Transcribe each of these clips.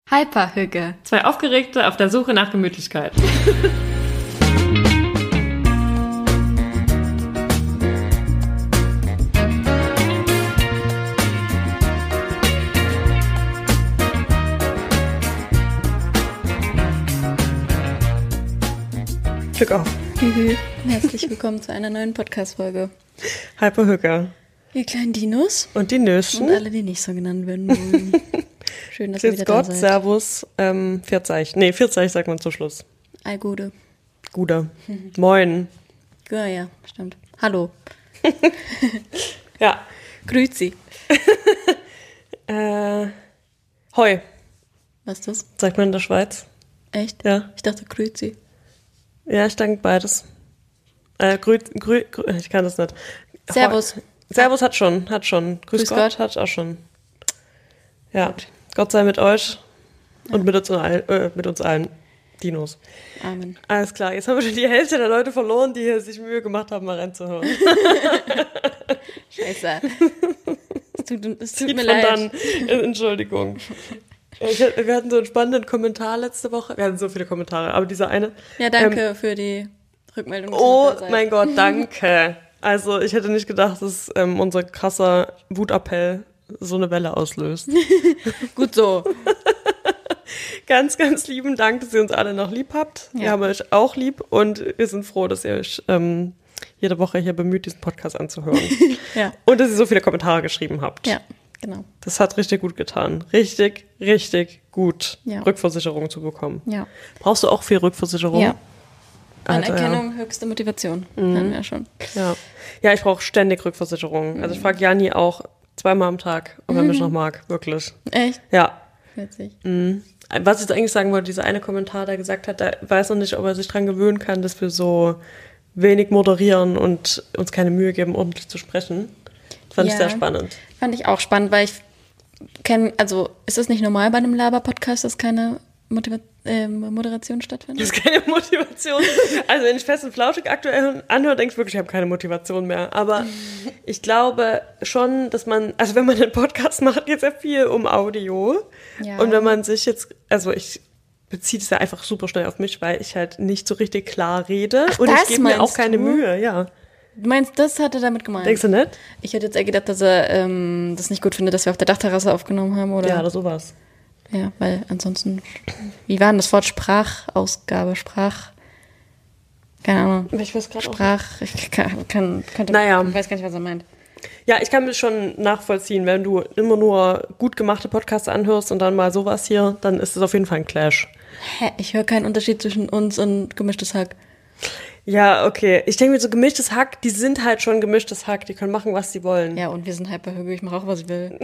Hyperhüge. Zwei Aufgeregte auf der Suche nach Gemütlichkeit. Glück auf. Herzlich willkommen zu einer neuen Podcast-Folge. Hyperhüge. Ihr kleinen Dinos. Und die Nöschen. Und alle, die nicht so genannt werden wollen. Schön, dass ihr wieder Gott, da seid. Servus, Vierzeich. Nee, Vierzeich sagt man zum Schluss. All Gute. Guter. Moin. Ja, ja, stimmt. Hallo. Ja. Grüezi. Hoi, Was ist das? sagt man in der Schweiz. Echt? Ja. Ich dachte Grüezi. Ja, ich denke beides. Ich kann das nicht. Servus. Servus hat schon. Grüß Gott hat auch schon. Ja, Gott sei mit euch und mit uns allen Dinos. Amen. Alles klar, jetzt haben wir schon die Hälfte der Leute verloren, die hier sich Mühe gemacht haben, mal reinzuhören. Scheiße. Es tut Lied mir von leid. dann. Entschuldigung. Wir hatten so einen spannenden Kommentar letzte Woche. Wir hatten so viele Kommentare, aber dieser eine. Ja, danke für die Rückmeldung. dass ihr Oh noch da seid. mein Gott, danke. Also ich hätte nicht gedacht, dass unser krasser Wutappell so eine Welle auslöst. Gut so. Ganz, ganz lieben Dank, dass ihr uns alle noch lieb habt. Ja. Wir haben euch auch lieb und wir sind froh, dass ihr euch jede Woche hier bemüht, diesen Podcast anzuhören. Ja. Und dass ihr so viele Kommentare geschrieben habt. Ja, genau. Das hat richtig gut getan. Richtig, richtig gut, Ja. Rückversicherung zu bekommen. Ja. Brauchst du auch viel Rückversicherung? Ja. Alter, Anerkennung, höchste Motivation. Hatten wir schon. Ja, ich brauche ständig Rückversicherung. Also ich frage Jani auch 2-mal am Tag, ob er mich noch mag. Wirklich. Echt? Ja. Witzig. Was ich eigentlich sagen wollte, dieser eine Kommentar, der gesagt hat, der weiß noch nicht, ob er sich dran gewöhnen kann, dass wir so wenig moderieren und uns keine Mühe geben, ordentlich zu sprechen. Das fand ich Ja. sehr spannend. Fand ich auch spannend, weil ich kenne, also ist das nicht normal bei einem Laber-Podcast, dass keine Moderation stattfindet? Das ist keine Motivation. Also wenn ich Fest und Flauschig aktuell anhöre, denke ich wirklich, ich habe keine Motivation mehr. Aber ich glaube schon, dass man, also wenn man einen Podcast macht, geht es ja viel um Audio. Ja. Und wenn man sich jetzt, also ich beziehe es ja einfach super schnell auf mich, weil ich halt nicht so richtig klar rede. Und das ich gebe mir auch meinst keine du? Mühe, ja. Du meinst, das hat er damit gemeint? Denkst du nicht? Ich hätte jetzt eher gedacht, dass er das nicht gut findet, dass wir auf der Dachterrasse aufgenommen haben, oder? Ja, oder sowas. Ja, weil ansonsten, wie war denn das Wort Sprachausgabe? Keine Ahnung. Ich weiß gerade auch. Ich könnte, Naja. ich weiß gar nicht, was er meint. Ja, ich kann mich schon nachvollziehen, wenn du immer nur gut gemachte Podcasts anhörst und dann mal sowas hier, dann ist das auf jeden Fall ein Clash. Hä? Ich höre keinen Unterschied zwischen uns und gemischtes Hack. Ja, okay. Ich denke mir, so gemischtes Hack, die sind halt schon gemischtes Hack. Die können machen, was sie wollen. Ja, und wir sind hyperhügel, ich mache auch, was ich will.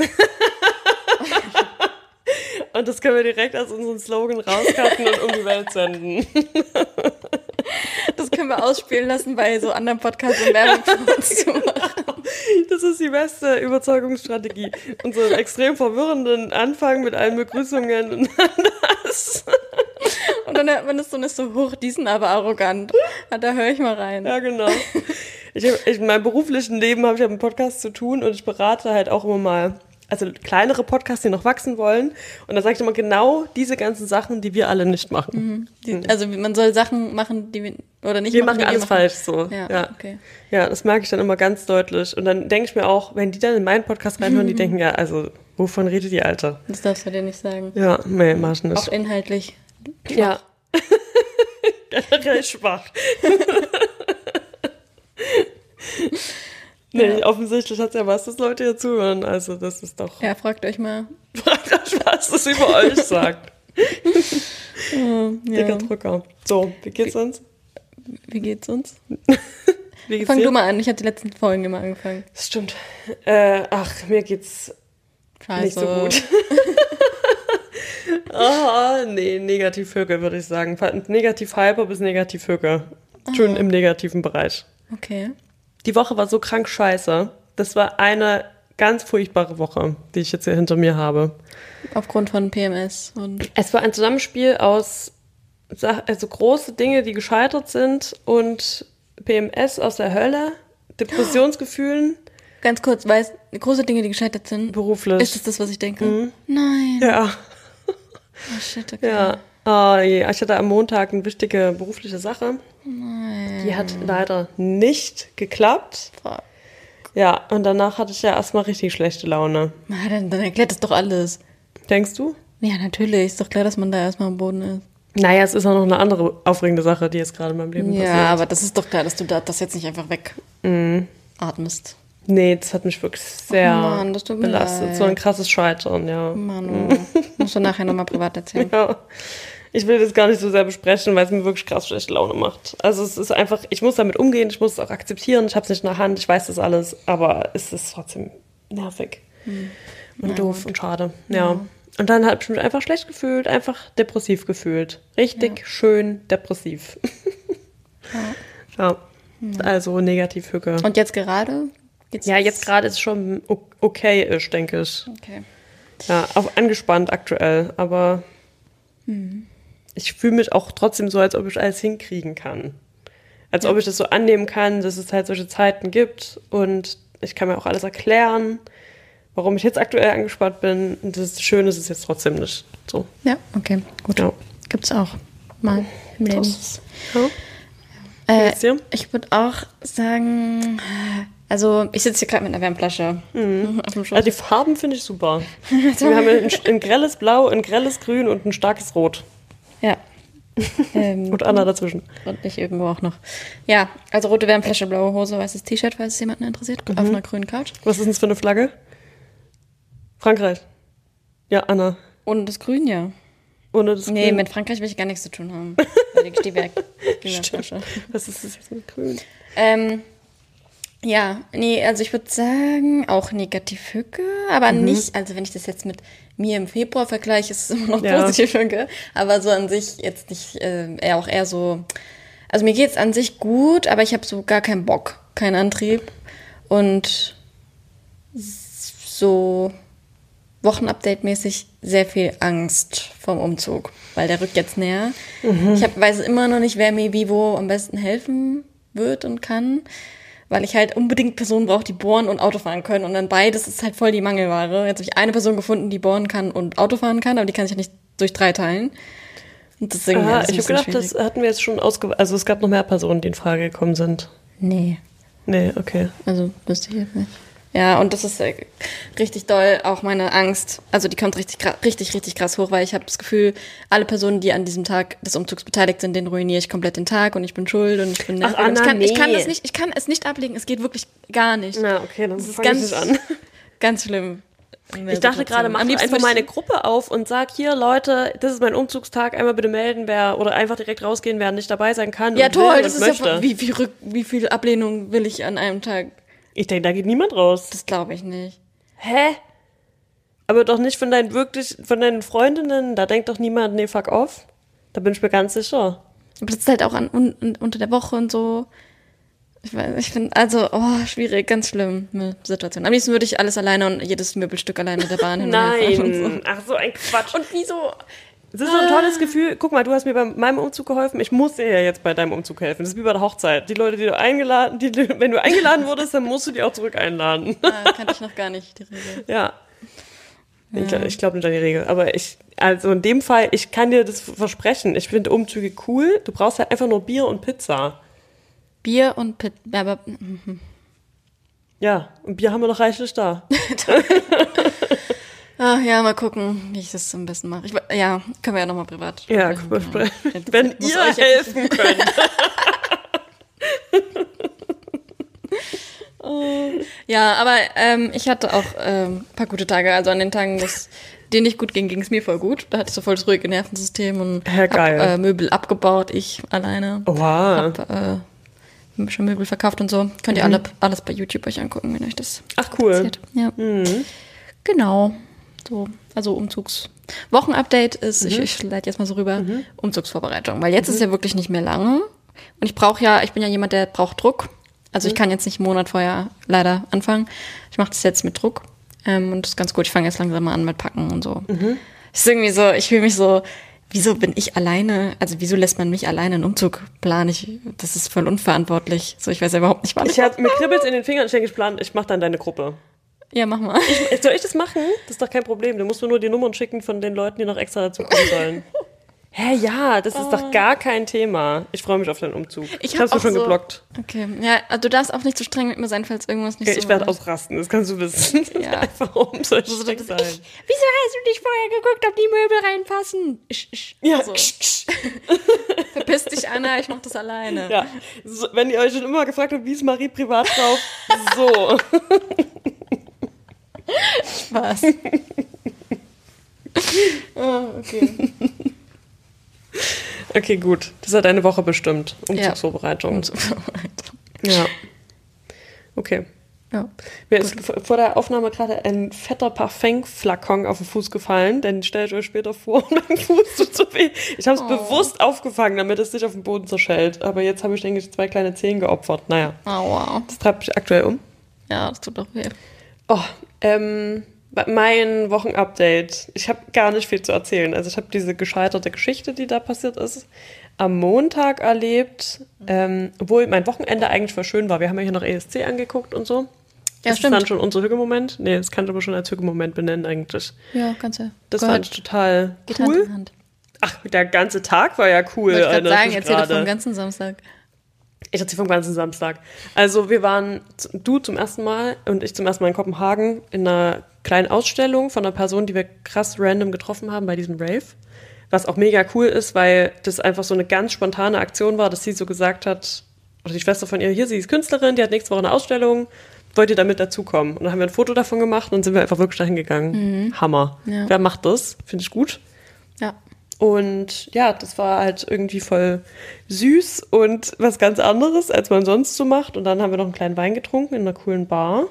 Und das können wir direkt als unseren Slogan rauscutten und um die Welt senden. Das können wir ausspielen lassen bei so anderen Podcasts und Werbung für uns zu machen. Das ist die beste Überzeugungsstrategie. Und so einen extrem verwirrenden Anfang mit allen Begrüßungen und das. Und dann hört man das so nicht so hoch, die sind aber arrogant. Ah, da höre ich mal rein. Ja, genau. In meinem beruflichen Leben habe ich ja mit Podcasts zu tun und ich berate halt auch immer mal, also kleinere Podcasts, die noch wachsen wollen. Und da sage ich immer genau diese ganzen Sachen, die wir alle nicht machen. Also man soll Sachen machen, die wir, oder nicht Wir machen, machen die alles falsch so. Ja, okay. Ja, das merke ich dann immer ganz deutlich. Und dann denke ich mir auch, wenn die dann in meinen Podcast reinhören, die denken, ja, also, wovon redet die Alte? Das darfst du dir nicht sagen. Ja, nee, mach ich nicht. Auch inhaltlich. Ja. Generell schwach. Nee, offensichtlich hat es ja was, dass Leute hier zuhören. Also, das ist doch. Ja, fragt euch mal. Fragt euch, was das über euch sagt. Dicker Ja. Drücker. So, wie geht's uns? Wie geht's uns? Wie geht's Fang dir? du mal an, ich habe die letzten Folgen immer angefangen. Das stimmt. Mir geht's Scheiße. nicht so gut. Oh, nee, Negativ-Höge, würde ich sagen. Negativ-Hyper bis Negativ-Höge. Schon im negativen Bereich. Okay. Die Woche war so krank scheiße. Das war eine ganz furchtbare Woche, die ich jetzt hier hinter mir habe. Aufgrund von PMS und Es war ein Zusammenspiel aus große Dinge, die gescheitert sind und PMS aus der Hölle, Depressionsgefühlen, ganz kurz, große Dinge, die gescheitert sind. beruflich. Ist das, was ich denke? Nein. Ja. Oh shit, okay. Ja. Oh, je. Ich hatte am Montag eine wichtige berufliche Sache. Die hat leider nicht geklappt. Fuck. Ja, und danach hatte ich ja erstmal richtig schlechte Laune. Na, dann erklärt das doch alles. Denkst du? Ja, natürlich. Ist doch klar, dass man da erstmal am Boden ist. Naja, es ist auch noch eine andere aufregende Sache, die jetzt gerade in meinem Leben passiert. Ja, aber das ist doch klar, dass du das jetzt nicht einfach wegatmest. Nee, das hat mich wirklich sehr Mann, das tut mir belastet. leid. So ein krasses Scheitern, ja. Manu, musst du nachher nochmal privat erzählen. Ja. Ich will das gar nicht so sehr besprechen, weil es mir wirklich krass schlechte Laune macht. Also es ist einfach, ich muss damit umgehen, ich muss es auch akzeptieren, ich habe es nicht in der Hand, ich weiß das alles, aber es ist trotzdem nervig und doof und schade. Ja. Und dann habe ich mich einfach schlecht gefühlt, einfach depressiv gefühlt. Richtig schön depressiv. Ja. Also Negativhücke. Und jetzt gerade? Ja, jetzt gerade ist es schon okay-isch, denke ich. Okay. Ja, auch angespannt aktuell, aber ich fühle mich auch trotzdem so, als ob ich alles hinkriegen kann. Als ob ich das so annehmen kann, dass es halt solche Zeiten gibt und ich kann mir auch alles erklären, warum ich jetzt aktuell angespannt bin. Und das Schöne ist es jetzt trotzdem nicht. So. Ja, okay, gut. Ja. Gibt's auch mal im Leben. Ja. Geht's dir? Ich würde auch sagen, also ich sitze hier gerade mit einer Wärmflasche auf dem Schoß. Also die Farben finde ich super. Wir haben ein grelles Blau, ein grelles Grün und ein starkes Rot. Ja. Und Anna dazwischen. Und ich irgendwo auch noch. Ja, also rote Wärmflasche, blaue Hose, weißes T-Shirt, falls es jemanden interessiert, auf einer grünen Couch. Was ist denn das für eine Flagge? Frankreich. Ja, Anna. Und das Grün, ja. Ohne das Nee, Grün. mit Frankreich will ich gar nichts zu tun haben. Da leg ich die weg. Die Wärmflasche. Was ist das jetzt mit Grün? Ja, nee, also ich würde sagen, auch Negativhücke, aber nicht, also wenn ich das jetzt mit mir im Februar vergleiche, ist es immer noch Ja. Positivhücke, aber so an sich jetzt nicht, eher so, also mir geht's an sich gut, aber ich habe so gar keinen Bock, keinen Antrieb und so Wochenupdate-mäßig sehr viel Angst vom Umzug, weil der rückt jetzt näher. Ich weiß immer noch nicht, wer mir wie wo am besten helfen wird und kann, weil ich halt unbedingt Personen brauche, die bohren und Auto fahren können. Und dann beides ist halt voll die Mangelware. Jetzt habe ich eine Person gefunden, die bohren kann und Auto fahren kann, aber die kann sich ja nicht durch 3 teilen. Und deswegen Ah, ist ich habe gedacht, das hatten wir jetzt schon also es gab noch mehr Personen, die in Frage gekommen sind. Nee, Nee, okay. also wüsste ich jetzt nicht. Ja, und das ist richtig doll, auch meine Angst. Also die kommt richtig krass hoch, weil ich habe das Gefühl, alle Personen, die an diesem Tag des Umzugs beteiligt sind, den ruiniere ich komplett den Tag und ich bin schuld und ich bin nervig. Ach, Anna, und ich kann nee. ich kann es nicht ablegen, es geht wirklich gar nicht. Na, okay, dann Das ist fange ich ganz, nicht an. ganz schlimm. Ich dachte gerade, mach doch einfach meine Gruppe auf und sag, hier Leute, das ist mein Umzugstag, einmal bitte melden, oder einfach direkt rausgehen, wer nicht dabei sein kann Ja und toll, will das und ist möchte. ja wie viel Ablehnung will ich an einem Tag? Ich denke, da geht niemand raus. Das glaube ich nicht. Hä? Aber doch nicht von deinen Freundinnen, da denkt doch niemand, nee, fuck off. Da bin ich mir ganz sicher. Aber das ist halt auch unter der Woche und so. Ich finde, also, schwierig, ganz schlimm, eine Situation. Am liebsten würde ich alles alleine und jedes Möbelstück alleine mit der Bahn hin und her fahren und so. Nein, ach so ein Quatsch. Und wieso? Es ist so ein tolles Gefühl. Guck mal, du hast mir bei meinem Umzug geholfen. Ich muss dir ja jetzt bei deinem Umzug helfen. Das ist wie bei der Hochzeit. Die Leute, wenn du eingeladen wurdest, dann musst du die auch zurück einladen. Kannte ich noch gar nicht, die Regel. Ja. Ich glaube nicht an die Regel. Aber also in dem Fall, ich kann dir das versprechen. Ich finde Umzüge cool. Du brauchst halt einfach nur Bier und Pizza. Bier und Pit, aber Ja, und Bier haben wir noch reichlich da. ja, mal gucken, wie ich das am besten mache. Ja, können wir ja nochmal privat Ja, sprechen. wenn Muss ihr euch jetzt- helfen könnt. Ja, aber ich hatte auch ein paar gute Tage. Also an den Tagen, denen nicht gut ging, ging es mir voll gut. Da hatte ich so voll das ruhige Nervensystem und Ja, geil. hab Möbel abgebaut, ich alleine. Oha. Hab schon Möbel verkauft und so. Könnt ihr alles bei YouTube euch angucken, wenn euch das Ach, cool. interessiert. Ja. Genau. So, also Wochenupdate ist, ich leite jetzt mal so rüber, Umzugsvorbereitung. Weil jetzt ist ja wirklich nicht mehr lange. Und ich bin ja jemand, der braucht Druck. Also ich kann jetzt nicht einen Monat vorher leider anfangen. Ich mache das jetzt mit Druck. Und das ist ganz gut. Ich fange jetzt langsam mal an mit Packen und so. Es ist irgendwie so, ich fühle mich so, wieso bin ich alleine? Also wieso lässt man mich alleine einen Umzug planen? Das ist voll unverantwortlich. So, ich weiß ja überhaupt nicht, wann Mir kribbelt's in den Fingern. Ich denke, ich mache dann deine Gruppe. Ja, mach mal. Soll ich das machen? Das ist doch kein Problem. Du musst mir nur die Nummern schicken von den Leuten, die noch extra dazukommen sollen. Hä, ja, das ist doch gar kein Thema. Ich freue mich auf deinen Umzug. Ich hab's mir schon geblockt. Okay, ja, also du darfst auch nicht so streng mit mir sein, falls irgendwas nicht so Ich werde ausrasten, das kannst du wissen. Ja. Warum soll ich streng sein? Wieso hast du nicht vorher geguckt, ob die Möbel reinpassen? Ja, so. Verpiss dich, Anna, ich mach das alleine. Ja, so, wenn ihr euch schon immer gefragt habt, wie ist Marie privat drauf, so. Spaß. Okay. Okay, gut. Das hat eine Woche bestimmt. Umzugsvorbereitung. Ja. Okay. Ja. Mir ist vor der Aufnahme gerade ein fetter Parfum-Flakon auf den Fuß gefallen, denn stellt euch später vor, mein Fuß tut so weh. Ich habe es bewusst aufgefangen, damit es nicht auf den Boden zerschellt. Aber jetzt habe ich, denke ich, 2 kleine Zehen geopfert. Naja. Aua. Das treibt mich aktuell um. Ja, das tut doch weh. Oh, mein Wochenupdate. Ich habe gar nicht viel zu erzählen. Also ich habe diese gescheiterte Geschichte, die da passiert ist, am Montag erlebt, obwohl mein Wochenende eigentlich voll schön war. Wir haben ja hier noch ESC angeguckt und so. Ja, ist stimmt. Das dann schon unser Hügelmoment? Nee, das kann ich aber schon als Hügelmoment benennen eigentlich. Ja, ganz ja. Das fand ich total Geht Hand cool. in Hand. Ach, der ganze Tag war ja cool. Wollte ich gerade sagen, erzähl erzähl doch vom ganzen Samstag. Ich erzähle vom ganzen Samstag. Also wir waren, du zum ersten Mal und ich zum ersten Mal in Kopenhagen in einer kleinen Ausstellung von einer Person, die wir krass random getroffen haben bei diesem Rave. Was auch mega cool ist, weil das einfach so eine ganz spontane Aktion war, dass sie so gesagt hat, oder die Schwester von ihr, hier, sie ist Künstlerin, die hat nächste Woche eine Ausstellung, wollt ihr damit dazukommen? Und dann haben wir ein Foto davon gemacht und sind wir einfach wirklich dahin gegangen. Hammer. Ja. Wer macht das? Finde ich gut. Ja. Und ja, das war halt irgendwie voll süß und was ganz anderes, als man sonst so macht. Und dann haben wir noch einen kleinen Wein getrunken in einer coolen Bar.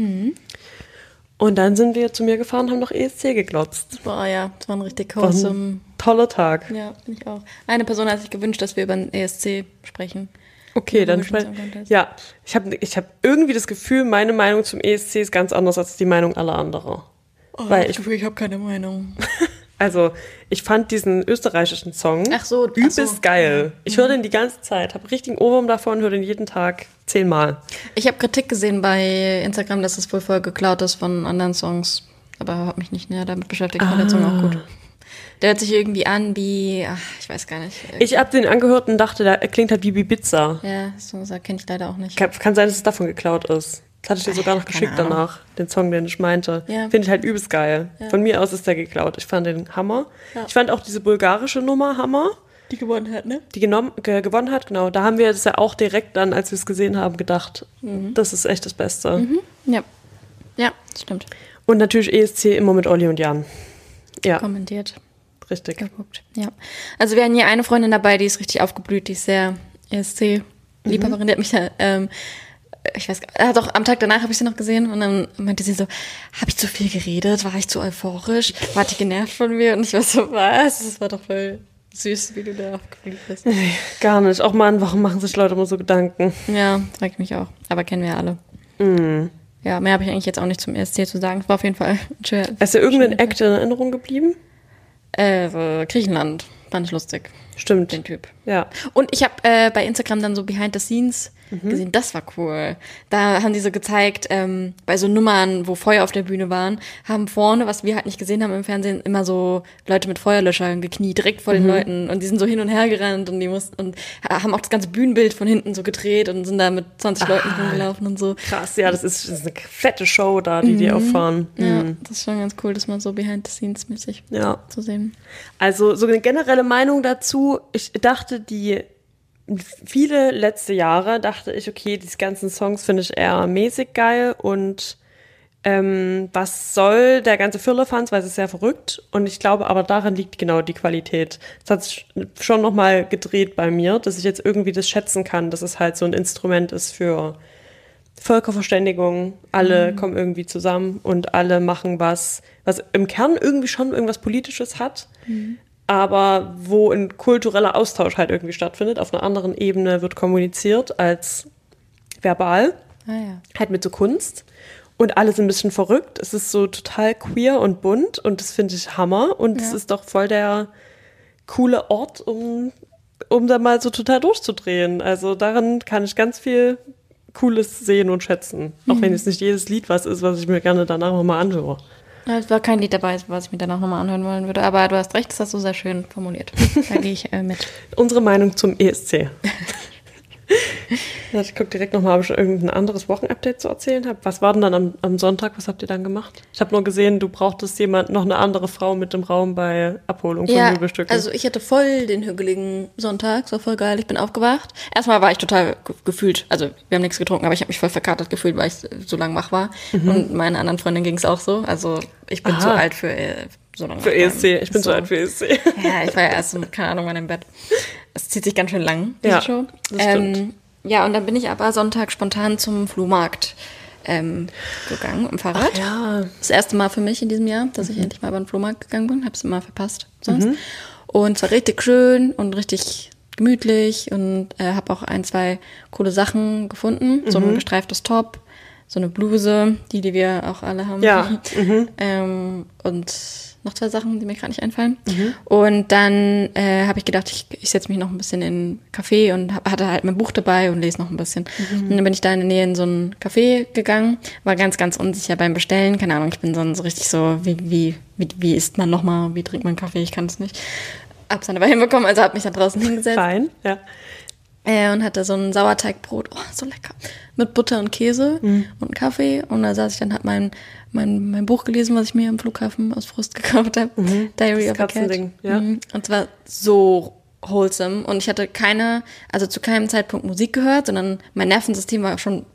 Und dann sind wir zu mir gefahren, haben noch ESC geglotzt. Boah, ja, das war ein richtig War wholesome. ein toller Tag. Ja, finde ich auch. Eine Person hat sich gewünscht, dass wir über den ESC sprechen. Okay, dann Eurovision Song Contest. ja, ich hab irgendwie das Gefühl, meine Meinung zum ESC ist ganz anders als die Meinung aller anderen. Weil ich habe keine Meinung. Also, ich fand diesen österreichischen Song übelst geil. Ich höre den die ganze Zeit, habe richtigen Ohrwurm davon, höre den jeden Tag 10-mal. Ich habe Kritik gesehen bei Instagram, dass es wohl voll geklaut ist von anderen Songs. Aber habe mich nicht näher damit beschäftigt. Ich fand den Song auch gut. Der hört sich irgendwie an wie, ich weiß gar nicht. Ich habe den angehört und dachte, der klingt halt wie Ibiza. Ja, so kenne ich leider auch nicht. Kann sein, dass es davon geklaut ist. Das hatte ich dir sogar noch geschickt danach, den Song, den ich meinte. Ja. Finde ich halt übelst geil. Ja. Von mir aus ist der geklaut. Ich fand den Hammer. Ja. Ich fand auch diese bulgarische Nummer Hammer. Die gewonnen hat, ne? Die gewonnen hat, genau. Da haben wir das ja auch direkt dann, als wir es gesehen haben, gedacht, das ist echt das Beste. Ja. Ja, stimmt. Und natürlich ESC immer mit Olli und Jan. Ja, Kommentiert. richtig. Geguckt. Ja. Also wir hatten hier eine Freundin dabei, die ist richtig aufgeblüht, die ist sehr ESC-Liebhaberin. Die hat mich da, ich weiß gar nicht, doch, am Tag danach habe ich sie noch gesehen und dann meinte sie so, habe ich zu viel geredet? War ich zu euphorisch? War die genervt von mir? Und ich war so, was? Das war doch voll süß, wie du da aufgeblüht bist. Nee, gar nicht. Auch Mann, warum machen sich Leute immer so Gedanken? Ja, frag ich mich auch. Aber kennen wir ja alle. Ja, mehr habe ich eigentlich jetzt auch nicht zum ESC zu sagen. Es war auf jeden Fall schön. Ist dir irgendein Act in Erinnerung geblieben? Griechenland. Fand ich lustig. Stimmt. Den Typ. Ja. Und ich habe bei Instagram dann so Behind the Scenes gesehen. Das war cool. Da haben die so gezeigt, bei so Nummern, wo Feuer auf der Bühne waren, haben vorne, was wir halt nicht gesehen haben im Fernsehen, immer so Leute mit Feuerlöschern gekniet, direkt vor den Leuten. Und die sind so hin und her gerannt und die mussten und haben auch das ganze Bühnenbild von hinten so gedreht und sind da mit 20 Leuten rumgelaufen und so. Krass, ja, das ist eine fette Show da, die auffahren. Ja, das ist schon ganz cool, das mal so Behind the Scenes mäßig zu sehen. Also so eine generelle Meinung dazu, ich dachte, viele letzte Jahre dachte ich, okay, diese ganzen Songs finde ich eher mäßig geil und was soll der ganze Firlefanz, weil es ist sehr verrückt und ich glaube, aber daran liegt genau die Qualität. Es hat sich schon nochmal gedreht bei mir, dass ich jetzt irgendwie das schätzen kann, dass es halt so ein Instrument ist für Völkerverständigung. Alle kommen irgendwie zusammen und alle machen was im Kern irgendwie schon irgendwas Politisches hat, aber wo ein kultureller Austausch halt irgendwie stattfindet. Auf einer anderen Ebene wird kommuniziert als verbal, halt mit so Kunst. Und alle sind ein bisschen verrückt. Es ist so total queer und bunt und das finde ich Hammer. Und es ist doch voll der coole Ort, um da mal so total durchzudrehen. Also daran kann ich ganz viel Cooles sehen und schätzen. Auch wenn jetzt nicht jedes Lied was ist, was ich mir gerne danach nochmal anhöre. Ja, es war kein Lied dabei, was ich mir danach nochmal anhören wollen würde. Aber du hast recht, das hast du sehr schön formuliert. Da gehe ich mit. Unsere Meinung zum ESC. Ich gucke direkt nochmal, ob ich irgendein anderes Wochenupdate zu erzählen habe. Was war denn dann am Sonntag? Was habt ihr dann gemacht? Ich habe nur gesehen, du brauchtest noch eine andere Frau mit im Raum bei Abholung von Möbelstücken. Also ich hatte voll den hügeligen Sonntag, es war voll geil. Ich bin aufgewacht. Erstmal war ich total gefühlt, also wir haben nichts getrunken, aber ich habe mich voll verkatert gefühlt, weil ich so lange wach war. Und meiner anderen Freundin ging es auch so. Also ich bin zu alt für so lange. Für ESC, ich bin zu alt für ESC. Ja, ich war ja erst, keine Ahnung, wann im Bett. Es zieht sich ganz schön lang, diese Show. Das stimmt. Ja, und dann bin ich aber Sonntag spontan zum Flohmarkt gegangen, im Fahrrad. Ach ja. Das erste Mal für mich in diesem Jahr, dass ich endlich mal über den Flohmarkt gegangen bin. Habe es immer verpasst sonst. Und es war richtig schön und richtig gemütlich und habe auch 1, 2 coole Sachen gefunden. So ein gestreiftes Top, so eine Bluse, die wir auch alle haben. Ja. Und noch 2 Sachen, die mir gerade nicht einfallen. Und dann habe ich gedacht, ich setze mich noch ein bisschen in einen Café und hatte halt mein Buch dabei und lese noch ein bisschen. Und dann bin ich da in der Nähe in so ein Café gegangen, war ganz, ganz unsicher beim Bestellen. Keine Ahnung, ich bin so richtig so, wie isst man nochmal, wie trinkt man Kaffee, ich kann es nicht. Hab's dann aber hinbekommen, also habe mich da draußen hingesetzt. Fein, ja. Und hatte so ein Sauerteigbrot, oh, so lecker, mit Butter und Käse und einen Kaffee. Und da saß ich dann, hab mein Buch gelesen, was ich mir am Flughafen aus Frust gekauft habe. Diary of a Cat. Ja. Und es war so wholesome. Und ich hatte zu keinem Zeitpunkt Musik gehört, sondern mein Nervensystem war schon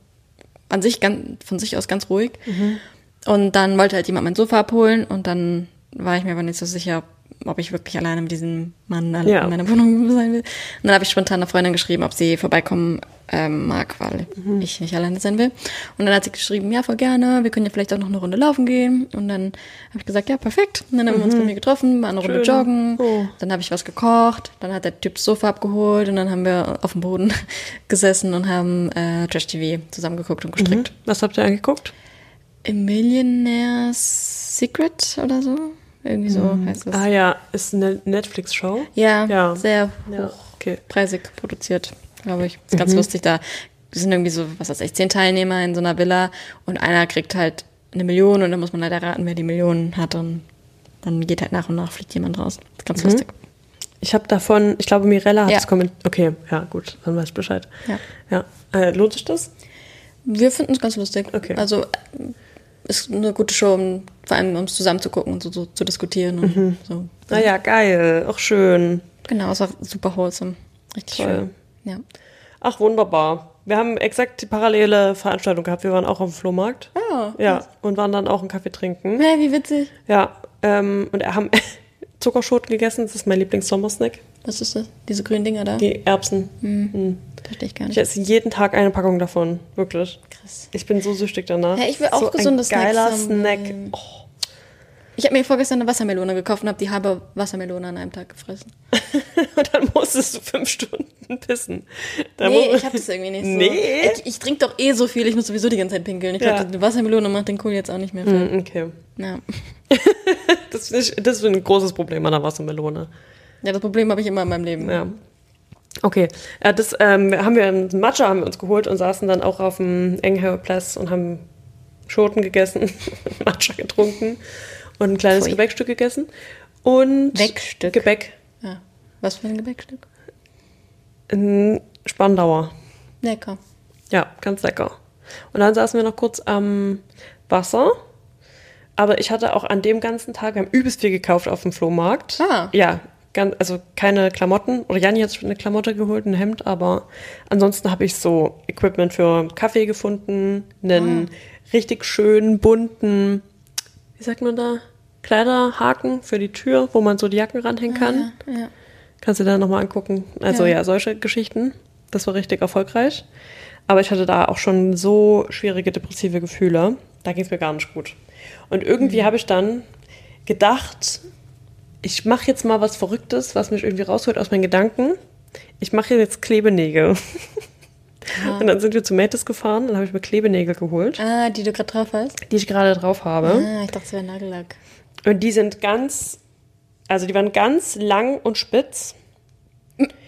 von sich aus ganz ruhig. Und dann wollte halt jemand mein Sofa abholen und dann war ich mir aber nicht so sicher, ob ich wirklich alleine mit diesem Mann in meiner Wohnung sein will. Und dann habe ich spontan einer Freundin geschrieben, ob sie vorbeikommen mag, weil ich nicht alleine sein will. Und dann hat sie geschrieben, ja, voll gerne, wir können ja vielleicht auch noch eine Runde laufen gehen. Und dann habe ich gesagt, ja, perfekt. Und dann haben wir uns bei mir getroffen, waren eine Runde joggen. Oh. Dann habe ich was gekocht. Dann hat der Typ das Sofa abgeholt und dann haben wir auf dem Boden gesessen und haben Trash-TV zusammengeguckt und gestrickt. Was habt ihr angeguckt? A Millionaire's Secret oder so. Irgendwie so heißt es. Ah ja, ist eine Netflix-Show? Ja, sehr hochpreisig produziert, glaube ich. Ist ganz lustig da. Wir sind irgendwie so, 10 Teilnehmer in so einer Villa und einer kriegt halt 1 Million und dann muss man halt erraten, wer die Millionen hat und dann geht halt nach und nach, fliegt jemand raus. Ist ganz lustig. Ich habe davon, ich glaube Mirella hat es kommentiert. Okay, ja gut, dann weiß ich Bescheid. Ja. Lohnt sich das? Wir finden es ganz lustig. Okay. Also ist eine gute Show, vor allem um es zusammen zu gucken und so zu diskutieren. Und so. Naja, geil, auch schön. Genau, es war super wholesome. Richtig Toll. schön. Ja. Ach, wunderbar. Wir haben exakt die parallele Veranstaltung gehabt. Wir waren auch auf dem Flohmarkt. Oh, ja, und waren dann auch einen Kaffee trinken. Hey, wie witzig. Ja, und haben Zuckerschoten gegessen. Das ist mein Lieblings-Sommersnack. Was ist das? Diese grünen Dinger da? Die Erbsen. Verstehe ich gar nicht. Ich esse jeden Tag eine Packung davon. Wirklich. Krass. Ich bin so süchtig danach. Ja, ich will auch so gesunde Snacks geiler haben. Snack. Oh. Ich habe mir vorgestern eine Wassermelone gekauft und habe die halbe Wassermelone an einem Tag gefressen. Und dann musstest du 5 Stunden pissen. Ich habe das irgendwie nicht so. Nee. Ich trinke doch so viel, ich muss sowieso die ganze Zeit pinkeln. Ich glaube, die Wassermelone macht den Kohl jetzt auch nicht mehr viel. Okay. Ja. Das ist ein großes Problem an der Wassermelone. Ja, das Problem habe ich immer in meinem Leben. Ja. Okay, das haben wir Matcha haben wir uns geholt und saßen dann auch auf dem Enghelmer Platz und haben Schoten gegessen, Matcha getrunken und ein kleines Gebäckstück gegessen. Und Gebäckstück? Gebäck. Ja. Was für ein Gebäckstück? Ein Spandauer. Lecker. Ja, ganz lecker. Und dann saßen wir noch kurz am Wasser. Aber ich hatte auch an dem ganzen Tag, wir haben übelst viel gekauft auf dem Flohmarkt. Ah. Ja, also keine Klamotten. Oder Janni hat sich eine Klamotte geholt, ein Hemd, aber ansonsten habe ich so Equipment für Kaffee gefunden, einen richtig schönen, bunten, wie sagt man da, Kleiderhaken für die Tür, wo man so die Jacken ranhängen kann. Ja. Kannst du da nochmal angucken. Also ja, solche Geschichten. Das war richtig erfolgreich. Aber ich hatte da auch schon so schwierige depressive Gefühle. Da ging es mir gar nicht gut. Und irgendwie habe ich dann gedacht, ich mache jetzt mal was Verrücktes, was mich irgendwie rausholt aus meinen Gedanken. Ich mache jetzt Klebenägel. Und dann sind wir zu Mates gefahren, dann habe ich mir Klebenägel geholt. Ah, die du gerade drauf hast? Die ich gerade drauf habe. Ah, ich dachte, es wäre Nagellack. Und die sind die waren ganz lang und spitz.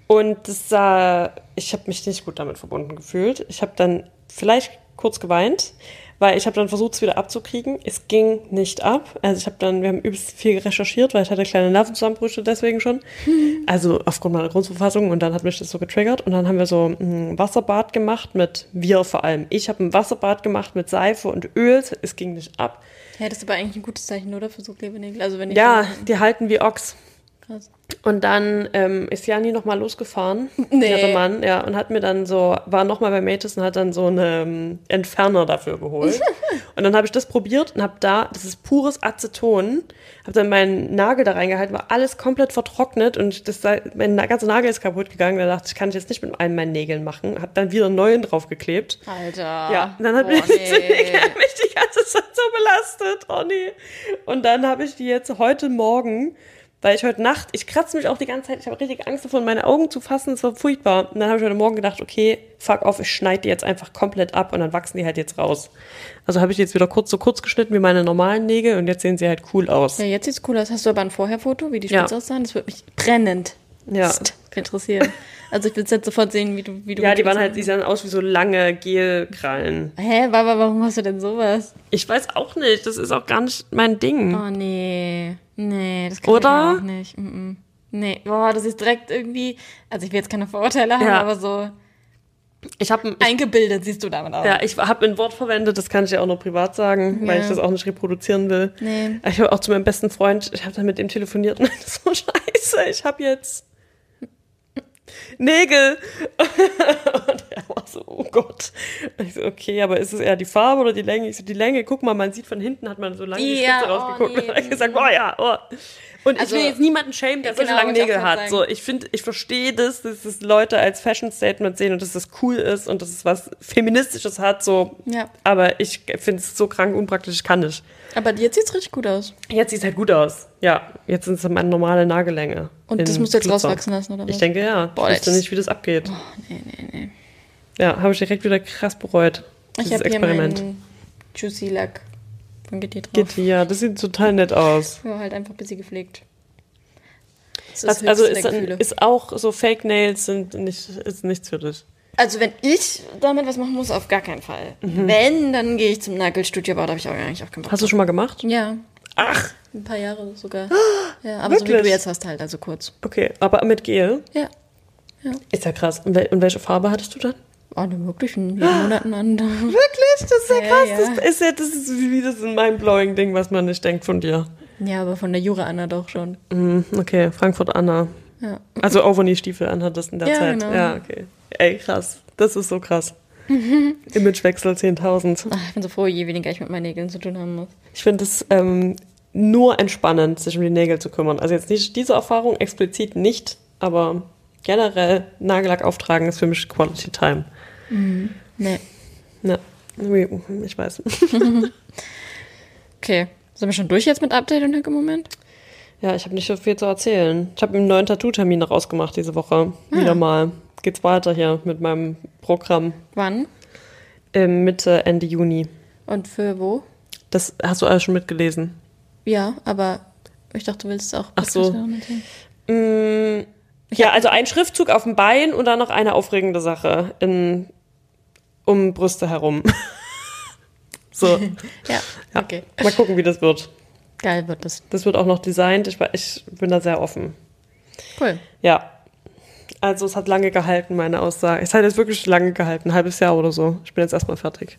Und ich habe mich nicht gut damit verbunden gefühlt. Ich habe dann vielleicht kurz geweint, weil ich habe dann versucht, es wieder abzukriegen. Es ging nicht ab. Also wir haben übelst viel recherchiert, weil ich hatte kleine Nervenzusammenbrüche deswegen schon. Also aufgrund meiner Grundverfassung. Und dann hat mich das so getriggert. Und dann haben wir so ein Wasserbad gemacht vor allem. Ich habe ein Wasserbad gemacht mit Seife und Öl. Es ging nicht ab. Ja, das ist aber eigentlich ein gutes Zeichen, oder? Für so Klebenägel. Also wenn ich Die halten wie Ochs. Krass. Und dann ist Jani nochmal losgefahren, Nee. der Mann, ja, und hat mir dann war nochmal bei Matis und hat dann so einen Entferner dafür geholt. Und dann habe ich das probiert und das ist pures Aceton, habe dann meinen Nagel da reingehalten, war alles komplett vertrocknet und mein ganzer Nagel ist kaputt gegangen. Da dachte ich, kann ich jetzt nicht mit allen meinen Nägeln machen. Habe dann wieder einen neuen draufgeklebt. Alter. Ja, und dann hat mich die ganze Zeit so belastet. Oh nee. Und dann habe ich die jetzt heute Morgen, weil ich kratze mich auch die ganze Zeit, ich habe richtig Angst davon, meine Augen zu fassen, es war furchtbar. Und dann habe ich heute Morgen gedacht, okay, fuck off, ich schneide die jetzt einfach komplett ab und dann wachsen die halt jetzt raus. Also habe ich die jetzt wieder kurz geschnitten wie meine normalen Nägel und jetzt sehen sie halt cool aus. Ja, jetzt sieht's cool aus. Hast du aber ein Vorherfoto, wie die Spitze aussahen? Das würde mich brennend interessieren. Also ich will es jetzt sofort sehen, wie du. Ja, die sahen aus wie so lange Gelkrallen. Hä, warum hast du denn sowas? Ich weiß auch nicht, das ist auch gar nicht mein Ding. Oh nee, das kann Oder? ich auch nicht. Nee, boah, das ist direkt irgendwie, also ich will jetzt keine Vorurteile haben, aber so eingebildet siehst du damit aus. Ja, ich habe ein Wort verwendet, das kann ich ja auch nur privat sagen, weil ich das auch nicht reproduzieren will. Nee. Ich habe auch zu meinem besten Freund, ich habe dann mit dem telefoniert und das ist so scheiße, ich habe jetzt Nägel. Und er war so, oh Gott. Und ich so, okay, aber ist es eher die Farbe oder die Länge? Ich so, die Länge, guck mal, man sieht von hinten, hat man so lange die Spitze rausgeguckt. Und dann hat er gesagt, oh. Und Also, ich will jetzt niemanden schämen, der solche langen Nägel hat. So, ich verstehe das, dass das Leute als Fashion-Statement sehen und dass das cool ist und dass es was Feministisches hat, so. Ja. Aber ich finde es so krank unpraktisch, ich kann nicht. Aber jetzt sieht's richtig gut aus. Jetzt sieht es halt gut aus. Ja, jetzt sind es meine normale Nagellänge. Und das musst du jetzt rauswachsen lassen, oder was? Ich denke, ja. Boah, ich wusste nicht, wie das abgeht. Oh, nee. Ja, habe ich direkt wieder krass bereut. Ich habe hier meinen Juicy Lack von Gitti drauf. Gitti, ja, das sieht total nett aus. Ja, halt einfach ein bisschen gepflegt. Also ist auch so Fake Nails ist nichts für dich. Also wenn ich damit was machen muss, auf gar keinen Fall. Wenn, dann gehe ich zum Nagelstudio, aber da habe ich auch eigentlich auch keinen Bock. Hast du schon mal gemacht? Ja. Ach. Ein paar Jahre sogar. Ja, aber wirklich? so wie du jetzt hast halt, also kurz. Okay, aber mit Gel? Ja. Ist ja krass. Und welche Farbe hattest du dann? Oh, ne, wirklich in jeden Monat ein anderer. Wirklich? Das ist ja krass. Ja. Das ist wie das ein mindblowing Ding, was man nicht denkt von dir. Ja, aber von der Jura Anna doch schon. Okay, Frankfurt Anna. Ja. Also Overknee-Stiefel anhattest in der Zeit. Genau. Ja, okay. Ey, krass. Das ist so krass. Imagewechsel 10.000. Ach, ich bin so froh, je weniger ich mit meinen Nägeln zu tun haben muss. Ich finde es nur entspannend, sich um die Nägel zu kümmern. Also jetzt nicht diese Erfahrung, explizit nicht, aber generell Nagellack auftragen ist für mich Quality Time. Nee. Ja, ich weiß. Okay. Sind wir schon durch jetzt mit Update und im Moment? Ja, ich habe nicht so viel zu erzählen. Ich habe einen neuen Tattoo-Termin rausgemacht diese Woche. Wieder mal. Geht's weiter hier mit meinem Programm. Wann? Mitte, Ende Juni. Und für wo? Das hast du alles schon mitgelesen. Ja, aber ich dachte, du willst es auch. Ach so. Ja, also ein Schriftzug auf dem Bein und dann noch eine aufregende Sache um Brüste herum. So. Ja, okay. Mal gucken, wie das wird. Geil wird das. Das wird auch noch designt. Ich bin da sehr offen. Cool. Ja. Also es hat lange gehalten, meine Aussage. Es hat jetzt wirklich lange gehalten, ein halbes Jahr oder so. Ich bin jetzt erstmal fertig.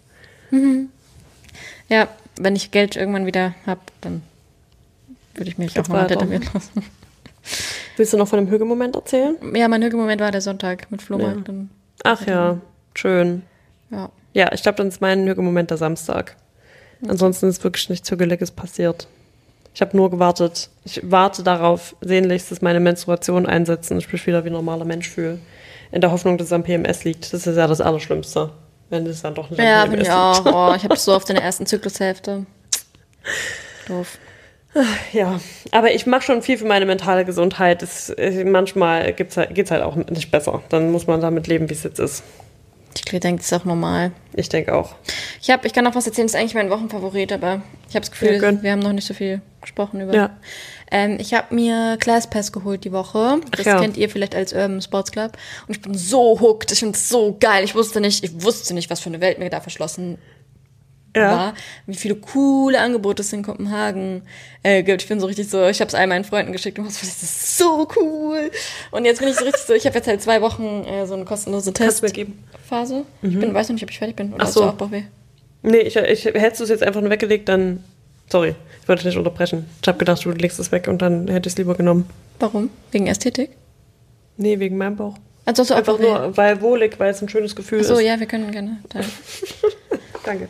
Ja, wenn ich Geld irgendwann wieder habe, dann würde ich mich auch mal tätowieren lassen. Willst du noch von dem Hügelmoment erzählen? Ja, mein Hügelmoment war der Sonntag mit Flohmarkt. Ja. Ach ja, schön. Ja. Ja, ich glaube, dann ist mein Hügelmoment der Samstag. Ansonsten ist wirklich nichts Hügeliges passiert. Ich habe nur gewartet. Ich warte darauf sehnlichst, dass meine Menstruation einsetzt und ich mich wieder wie ein normaler Mensch fühle. In der Hoffnung, dass es am PMS liegt. Das ist ja das Allerschlimmste. Wenn es dann doch nicht Ja, am PMS bin ich auch. Oh, ich habe es so oft in der ersten Zyklushälfte. Doof. Ja, aber ich mache schon viel für meine mentale Gesundheit. Manchmal geht's halt auch nicht besser. Dann muss man damit leben, wie es jetzt ist. Ich denke, das ist auch normal. Ich denke auch. Ich kann noch was erzählen, das ist eigentlich mein Wochenfavorit, aber ich habe das Gefühl, wir haben noch nicht so viel gesprochen über. Ja. Ich habe mir ClassPass geholt die Woche. Das kennt ihr vielleicht als Urban Sports Club. Und ich bin so hooked. Ich finde es so geil. Ich wusste nicht, was für eine Welt mir da verschlossen war. Wie viele coole Angebote es in Kopenhagen gibt. Ich bin so richtig so, ich habe es all meinen Freunden geschickt und das ist so cool. Und jetzt bin ich so richtig so, ich habe jetzt halt 2 Wochen so eine kostenlose Testphase. Ich weiß noch nicht, ob ich fertig bin. Oder hast du auch Bauchweh? Nee, hättest du es jetzt einfach nur weggelegt, dann... Sorry, ich wollte dich nicht unterbrechen. Ich habe gedacht, du legst es weg und dann hätte ich es lieber genommen. Warum? Wegen Ästhetik? Nee, wegen meinem Bauch. Also hast du einfach nur, weil wohlig, weil es ein schönes Gefühl ist. Ach so, ja, wir können gerne. Danke.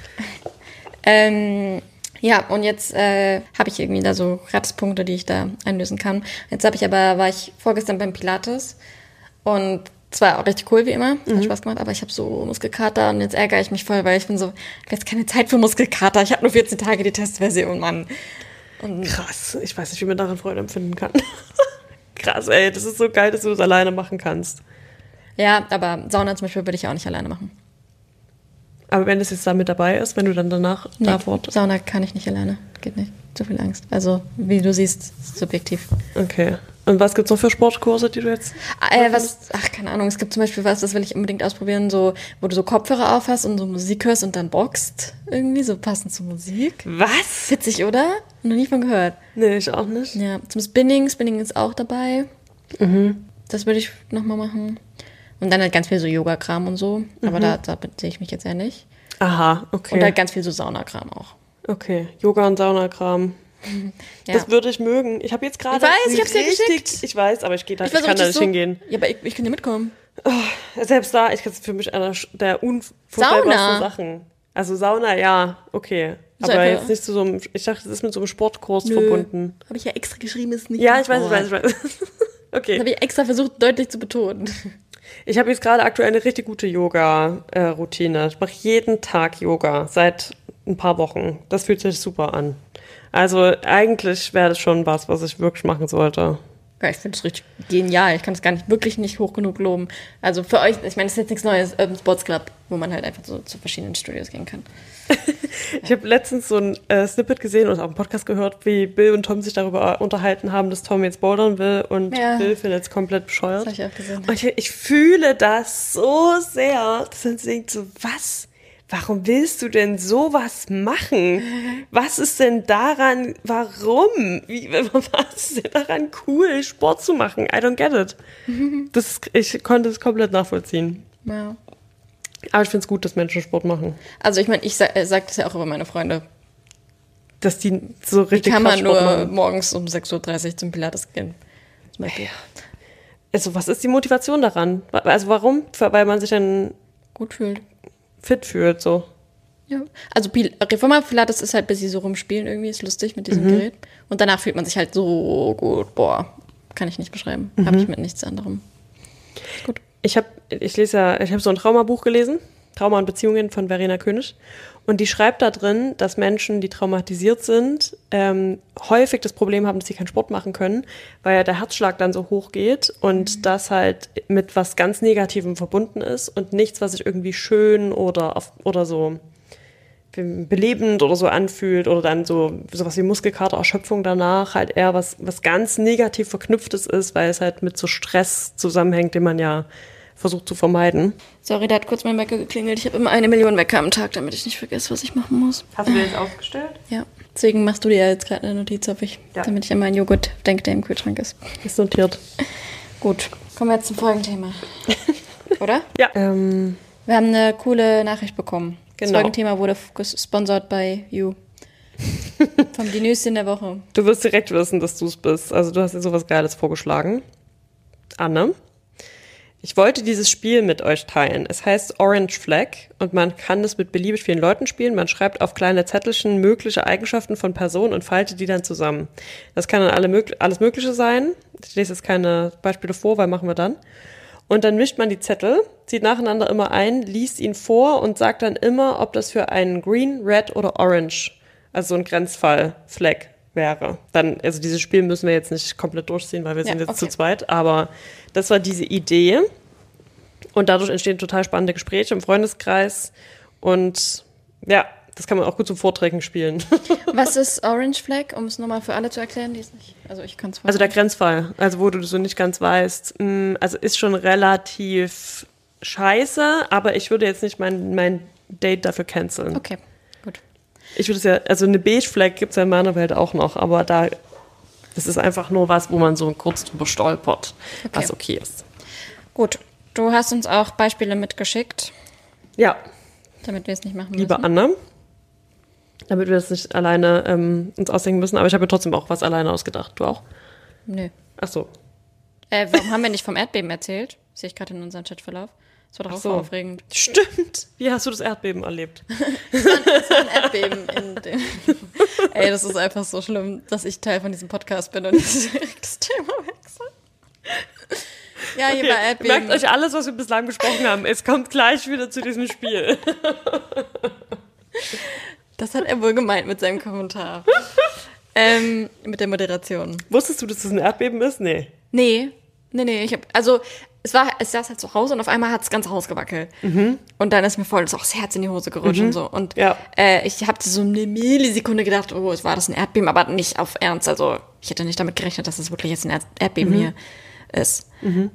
Ja, und jetzt habe ich irgendwie da so Ratspunkte, die ich da einlösen kann. Jetzt war ich vorgestern beim Pilates und es war auch richtig cool wie immer, hat Spaß gemacht, aber ich habe so Muskelkater und jetzt ärgere ich mich voll, weil ich bin so, ich habe jetzt keine Zeit für Muskelkater, ich habe nur 14 Tage die Testversion, Mann. Und krass, ich weiß nicht, wie man daran Freude empfinden kann. Krass, ey, das ist so geil, dass du das alleine machen kannst. Ja, aber Sauna zum Beispiel würde ich auch nicht alleine machen. Aber wenn das jetzt da mit dabei ist, wenn du dann danach Sauna kann ich nicht alleine, geht nicht, zu viel Angst. Also, wie du siehst, subjektiv. Okay. Und was gibt's noch für Sportkurse, die du jetzt... keine Ahnung, es gibt zum Beispiel das will ich unbedingt ausprobieren, so, wo du so Kopfhörer auf hast und so Musik hörst und dann boxt, irgendwie, so passend zur Musik. Was? Witzig, oder? Noch nie von gehört. Nee, ich auch nicht. Ja, zum Spinning ist auch dabei. Das würde ich nochmal machen. Und dann halt ganz viel so Yoga-Kram und so, aber da sehe ich mich jetzt eher nicht. Aha, okay. Und halt ganz viel so Saunakram auch. Okay, Yoga und Saunakram. Ja. Das würde ich mögen. Ich habe jetzt gerade... Ich hab's dir geschickt. Ich weiß, aber ich kann da nicht hingehen. Ja, aber ich kann dir mitkommen. Oh, selbst da, das ist für mich einer der unvorstellbarsten Sachen. Also Sauna, ja, okay. Aber einfach jetzt nicht zu so einem... Ich dachte, das ist mit so einem Sportkurs verbunden. Habe ich ja extra geschrieben, ist nicht... Ja, ich weiß. Okay. Das habe ich extra versucht, deutlich zu betonen. Ich habe jetzt gerade aktuell eine richtig gute Yoga-Routine. Ich mache jeden Tag Yoga seit ein paar Wochen. Das fühlt sich super an. Also eigentlich wäre das schon was ich wirklich machen sollte. Ja, ich finde es richtig genial. Ich kann es wirklich nicht hoch genug loben. Also für euch, ich meine, es ist jetzt nichts Neues, Urban Sports Club, wo man halt einfach so zu verschiedenen Studios gehen kann. Ich habe letztens so ein Snippet gesehen und auch einen Podcast gehört, wie Bill und Tom sich darüber unterhalten haben, dass Tom jetzt bouldern will und Bill findet es komplett bescheuert. Das habe ich auch gesehen. Und ich fühle das so sehr, dass man denkt so, was? Warum willst du denn sowas machen? Was ist denn daran, warum? Was ist denn daran cool, Sport zu machen? I don't get it. Ich konnte es komplett nachvollziehen. Ja. Aber ich finde es gut, dass Menschen Sport machen. Also ich meine, ich sag das ja auch über meine Freunde. Dass die so richtig kann man nur machen. morgens um 6.30 Uhr zum Pilates gehen. Ja. Also was ist die Motivation daran? Also warum? Weil man sich dann gut fühlt. Fit fühlt, so. Ja. Also Reformer-Pilates ist halt, bis sie so rumspielen, irgendwie ist lustig mit diesem Gerät. Und danach fühlt man sich halt so gut. Boah, kann ich nicht beschreiben. Habe ich mit nichts anderem. Gut. Ich habe so ein Traumabuch gelesen, Trauma und Beziehungen von Verena König. Und die schreibt da drin, dass Menschen, die traumatisiert sind, häufig das Problem haben, dass sie keinen Sport machen können, weil ja der Herzschlag dann so hoch geht und das halt mit was ganz Negativem verbunden ist und nichts, was sich irgendwie schön oder so belebend oder so anfühlt oder dann sowas wie Muskelkater, Erschöpfung danach halt eher was ganz negativ Verknüpftes ist, weil es halt mit so Stress zusammenhängt, den man ja versucht zu vermeiden. Sorry, da hat kurz mein Wecker geklingelt. Ich habe immer 1 Million Wecker am Tag, damit ich nicht vergesse, was ich machen muss. Hast du dir das aufgestellt? Ja. Deswegen machst du dir jetzt gerade eine Notiz, hoffe ich. Ja. Damit ich an meinen Joghurt denke, der im Kühlschrank ist. Ist notiert. Gut, kommen wir jetzt zum Folgenthema. Oder? Ja. Wir haben eine coole Nachricht bekommen. Genau. Das Folgenthema wurde gesponsert bei You. Vom Dinöschen der Woche. Du wirst direkt wissen, dass du es bist. Also du hast dir sowas Geiles vorgeschlagen. Anne. Ich wollte dieses Spiel mit euch teilen. Es heißt Orange Flag und man kann es mit beliebig vielen Leuten spielen. Man schreibt auf kleine Zettelchen mögliche Eigenschaften von Personen und faltet die dann zusammen. Das kann dann alles Mögliche sein. Ich lese jetzt keine Beispiele vor, weil machen wir dann. Und dann mischt man die Zettel, zieht nacheinander immer ein, liest ihn vor und sagt dann immer, ob das für einen Green, Red oder Orange, also so ein Grenzfall, Flag wäre. Dann, also dieses Spiel müssen wir jetzt nicht komplett durchziehen, weil wir sind jetzt zu zweit, aber das war diese Idee. Und dadurch entstehen total spannende Gespräche im Freundeskreis. Und ja, das kann man auch gut zum Vorträgen spielen. Was ist Orange Flag, um es nochmal für alle zu erklären, die es nicht... Also ich kann es Also der Grenzfall, also wo du so nicht ganz weißt. Also ist schon relativ scheiße, aber ich würde jetzt nicht mein Date dafür canceln. Okay, gut. Ich würde es ja, also eine Beige Flag gibt es ja in meiner Welt auch noch, aber das ist einfach nur was, wo man so kurz drüber stolpert, was okay ist. Gut, du hast uns auch Beispiele mitgeschickt. Ja. Damit wir es nicht machen müssen. Liebe Anna, damit wir das nicht alleine uns ausdenken müssen, aber ich habe mir trotzdem auch was alleine ausgedacht. Du auch? Nö. Ach so. Warum haben wir nicht vom Erdbeben erzählt? Sehe ich gerade in unserem Chatverlauf. Das war doch auch so aufregend. Stimmt. Wie hast du das Erdbeben erlebt? Es war ein Erdbeben in dem... Ey, das ist einfach so schlimm, dass ich Teil von diesem Podcast bin und jetzt direkt das Thema wechsle. Ja, hier war Erdbeben. Merkt euch alles, was wir bislang besprochen haben. Es kommt gleich wieder zu diesem Spiel. Das hat er wohl gemeint mit seinem Kommentar. Mit der Moderation. Wusstest du, dass das ein Erdbeben ist? Nee. Nee. Es saß halt zu Hause und auf einmal hat das ganze Haus gewackelt. Und dann ist mir voll das Herz in die Hose gerutscht und so. Und ich habe so eine Millisekunde gedacht, oh, es war das ein Erdbeben, aber nicht auf Ernst. Also ich hätte nicht damit gerechnet, dass es wirklich jetzt ein Erdbeben hier ist.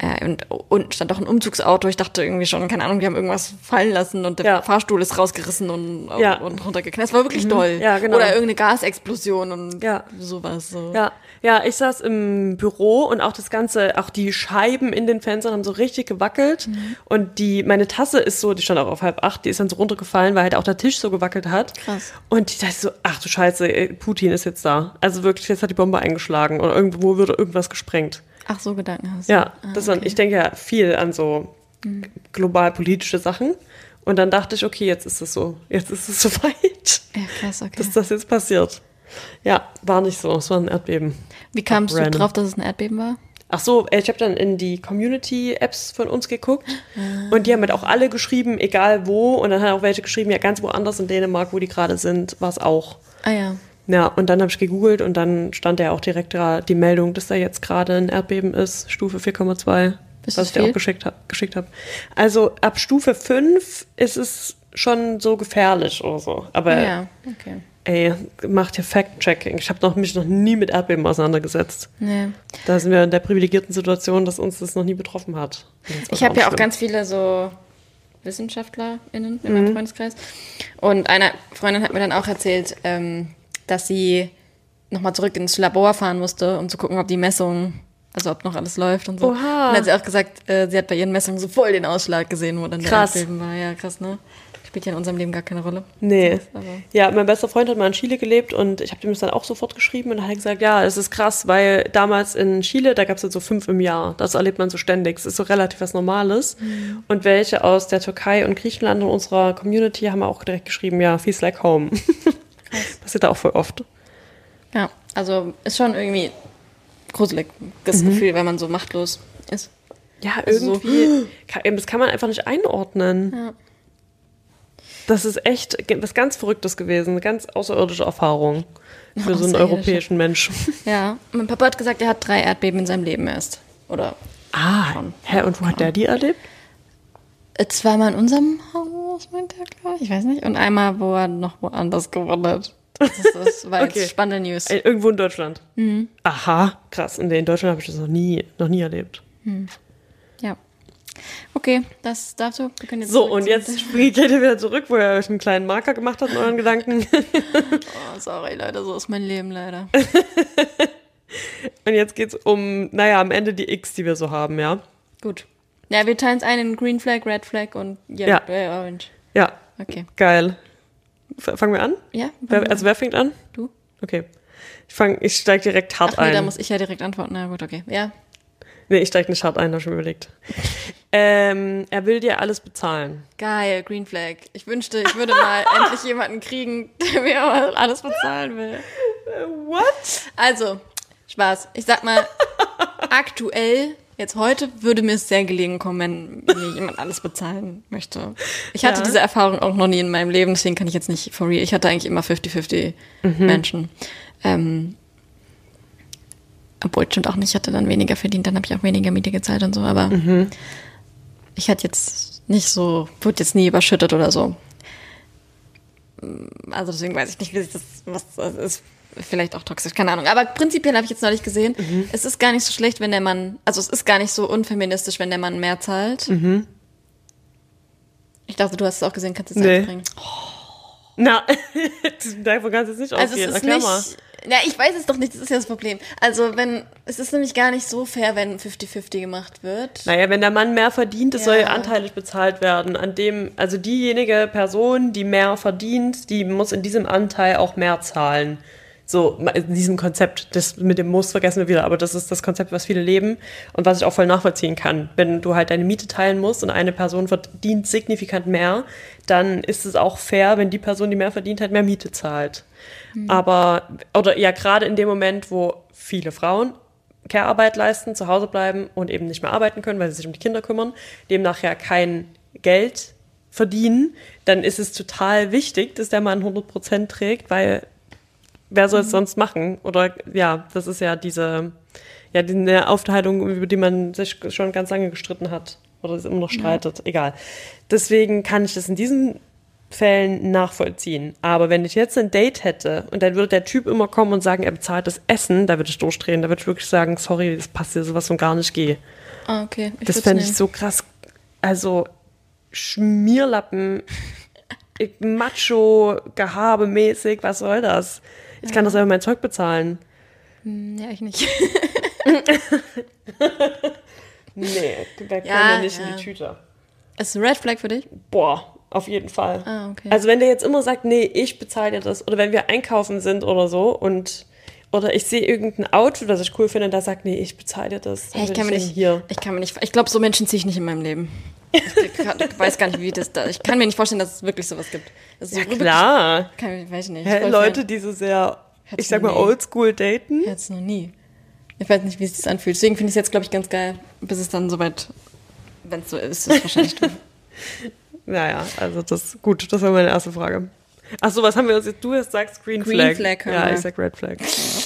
Und stand auch ein Umzugsauto. Ich dachte irgendwie schon, keine Ahnung, die haben irgendwas fallen lassen und der Fahrstuhl ist rausgerissen und runtergeknallt. Es war wirklich doll. Ja, genau. Oder irgendeine Gasexplosion und sowas. So. Ja, ich saß im Büro und auch auch die Scheiben in den Fenstern haben so richtig gewackelt. Und meine Tasse ist so, die stand auch auf 7:30, die ist dann so runtergefallen, weil halt auch der Tisch so gewackelt hat. Krass. Und ich dachte so, ach du Scheiße, Putin ist jetzt da. Also wirklich, jetzt hat die Bombe eingeschlagen oder irgendwo würde irgendwas gesprengt. Ach, so Gedanken hast du. Ja, ich denke ja viel an so global politische Sachen. Und dann dachte ich, okay, jetzt ist es so. Jetzt ist es soweit. Ja, krass, okay. Dass das jetzt passiert. Ja, war nicht so. Es war ein Erdbeben. Wie kamst du drauf, dass es ein Erdbeben war? Ach so, ich habe dann in die Community-Apps von uns geguckt. Und die haben halt auch alle geschrieben, egal wo. Und dann hat auch welche geschrieben, ja, ganz woanders in Dänemark, wo die gerade sind, war es auch. Ah ja. Ja, und dann habe ich gegoogelt und dann stand ja auch direkt da die Meldung, dass da jetzt gerade ein Erdbeben ist, Stufe 4,2, was ich dir auch geschickt habe. Also ab Stufe 5 ist es schon so gefährlich oder so. Aber ey, macht hier Fact-Checking. Ich habe mich noch nie mit Erdbeben auseinandergesetzt. Nee. Da sind wir in der privilegierten Situation, dass uns das noch nie betroffen hat. Ich habe ja auch ganz viele so WissenschaftlerInnen in meinem Freundeskreis. Und eine Freundin hat mir dann auch erzählt, dass sie nochmal zurück ins Labor fahren musste, um zu gucken, ob die Messungen, also ob noch alles läuft und so. Oha. Und dann hat sie auch gesagt, sie hat bei ihren Messungen so voll den Ausschlag gesehen, wo dann der Erdbeben war. Ja, krass, ne? Spielt ja in unserem Leben gar keine Rolle. Nee. Ja, mein bester Freund hat mal in Chile gelebt und ich habe dem das dann auch sofort geschrieben und dann hat er gesagt, ja, es ist krass, weil damals in Chile, da gab es dann so 5 im Jahr. Das erlebt man so ständig. Es ist so relativ was Normales. Und welche aus der Türkei und Griechenland in unserer Community haben auch direkt geschrieben, ja, feels like home. Passiert da auch voll oft. Ja, also ist schon irgendwie gruseliges Gefühl, wenn man so machtlos ist. Ja, irgendwie. Das kann man einfach nicht einordnen. Ja. Das ist echt was ganz Verrücktes gewesen. Eine ganz außerirdische Erfahrung für so einen europäischen Menschen. Ja, mein Papa hat gesagt, er hat 3 Erdbeben in seinem Leben erst. Oder schon. Hä, und wo hat der die erlebt? 2-mal in unserem Haus, meint er, glaube ich. Ich weiß nicht. Und einmal, wo er noch woanders gewohnt hat. Das war jetzt spannende News. Irgendwo in Deutschland? Aha, krass. In Deutschland habe ich das noch nie erlebt. Ja. Okay, das darfst du. Wir können jetzt und jetzt geht ihr wieder zurück, wo ihr euch einen kleinen Marker gemacht habt in euren Gedanken. Oh, sorry, Leute, so ist mein Leben leider. Und jetzt geht's um, am Ende die X, die wir so haben, ja? Gut. Ja, wir teilen es ein in Green Flag, Red Flag und Orange. Ja. Okay. Geil. Fangen wir an? Ja. Wer fängt an? Du. Okay. Ich steige direkt hart ein. Da muss ich ja direkt antworten. Na gut, okay. Ja. Nee, ich steige nicht hart ein, habe ich mir überlegt. Er will dir alles bezahlen. Geil, Green Flag. Ich wünschte, ich würde mal endlich jemanden kriegen, der mir mal alles bezahlen will. What? Also, Spaß. Ich sag mal, aktuell, jetzt heute, würde mir es sehr gelegen kommen, wenn mir jemand alles bezahlen möchte. Ich hatte diese Erfahrung auch noch nie in meinem Leben, deswegen kann ich jetzt nicht for real. Ich hatte eigentlich immer 50-50 Menschen. Obwohl, stimmt auch nicht, ich hatte dann weniger verdient, dann habe ich auch weniger Miete gezahlt und so, aber ich hatte jetzt nicht so, wurde jetzt nie überschüttet oder so. Also deswegen weiß ich nicht, wie sich was das ist. Vielleicht auch toxisch, keine Ahnung. Aber prinzipiell habe ich jetzt neulich gesehen, es ist gar nicht so schlecht, wenn der Mann, also es ist gar nicht so unfeministisch, wenn der Mann mehr zahlt. Ich dachte, du hast es auch gesehen, kannst du es einbringen. Na, davon kannst du es nicht Also ausgehen. es ist Erklär mal. nicht, ja, ich weiß es doch nicht, das ist ja das Problem. Also es ist nämlich gar nicht so fair, wenn 50-50 gemacht wird. Naja, wenn der Mann mehr verdient, es Ja. soll anteilig bezahlt werden. Also diejenige Person, die mehr verdient, die muss in diesem Anteil auch mehr zahlen. So, in diesem Konzept, das mit dem Muss vergessen wir wieder, aber das ist das Konzept, was viele leben und was ich auch voll nachvollziehen kann. Wenn du halt deine Miete teilen musst und eine Person verdient signifikant mehr, dann ist es auch fair, wenn die Person, die mehr verdient, halt mehr Miete zahlt. Aber, oder ja, gerade in dem Moment, wo viele Frauen Care-Arbeit leisten, zu Hause bleiben und eben nicht mehr arbeiten können, weil sie sich um die Kinder kümmern, demnach ja kein Geld verdienen, dann ist es total wichtig, dass der Mann 100% trägt, weil wer soll es sonst machen? Oder ja, das ist ja diese Aufteilung, über die man sich schon ganz lange gestritten hat oder es immer noch streitet. Egal. Deswegen kann ich das in diesen Fällen nachvollziehen. Aber wenn ich jetzt ein Date hätte und dann würde der Typ immer kommen und sagen, er bezahlt das Essen, da würde ich durchdrehen. Da würde ich wirklich sagen, sorry, das passt dir sowas von gar nicht, geh. Ah, okay. Das fände ich so krass. Also Schmierlappen, Macho-Gehabe-mäßig, was soll das? Ich kann doch selber mein Zeug bezahlen. Ja, ich nicht. Nee, wir können Ja, nicht in ja. die Tüte. Ist ein Red Flag für dich? Boah, auf jeden Fall. Ah, okay. Also wenn der jetzt immer sagt, nee, ich bezahle dir das, oder wenn wir einkaufen sind oder so oder ich sehe irgendein Outfit, das ich cool finde, und da sagt, nee, ich bezahle dir das. Hey, ich kann mir nicht, ich glaube, so Menschen ziehe ich nicht in meinem Leben. Ich weiß gar nicht, wie das da, ich kann mir nicht vorstellen, dass es wirklich sowas gibt. Das ist Ja, so wirklich- klar. weiß ich nicht. Leute, die so sehr, Hätt's ich sag mal, nie. oldschool daten. Jetzt noch nie. Ich weiß nicht, wie es sich anfühlt. Deswegen finde ich es jetzt, glaube ich, ganz geil, bis es dann soweit, wenn es so ist, ist es wahrscheinlich drin. Naja, also das war meine erste Frage. Ach so, was haben wir uns jetzt? Du jetzt sagst Green Flag. Flag haben Ja, wir. ich sag Red Flag.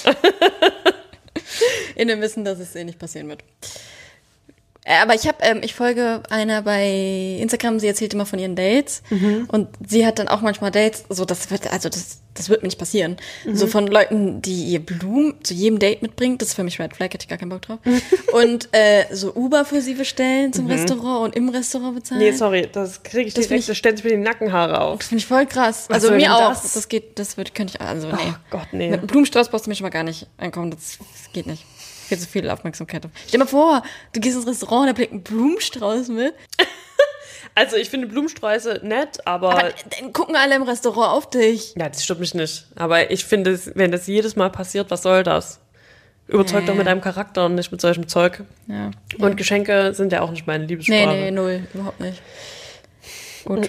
In dem Wissen, dass es eh nicht passieren wird. Aber ich folge einer bei Instagram, sie erzählt immer von ihren Dates und sie hat dann auch manchmal Dates, so das wird mir nicht passieren. So von Leuten, die ihr Blumen zu jedem Date mitbringt, das ist für mich Red Flag, hätte ich gar keinen Bock drauf. Und so Uber für sie bestellen zum Restaurant und im Restaurant bezahlen. Nee, sorry, das kriege ich Das direkt, da stellen sich mir die Nackenhaare auf. Das finde ich voll krass. Was Also soll mir denn auch. das? Könnte ich, also nee. Oh Gott, nee. Mit einem Blumenstrauß brauchst du mir schon mal gar nicht ankommen, das geht nicht. Viel zu viel Aufmerksamkeit. Stell dir mal vor, du gehst ins Restaurant, da bringt ein Blumenstrauß mit. Also ich finde Blumensträuße nett, Aber dann gucken alle im Restaurant auf dich. ja, das stört mich nicht. Aber ich finde, wenn das jedes Mal passiert, was soll das? Überzeug doch mit deinem Charakter und nicht mit solchem Zeug. Ja. Und Geschenke sind ja auch nicht meine Liebessprache. Nee, null. Überhaupt nicht. Gut.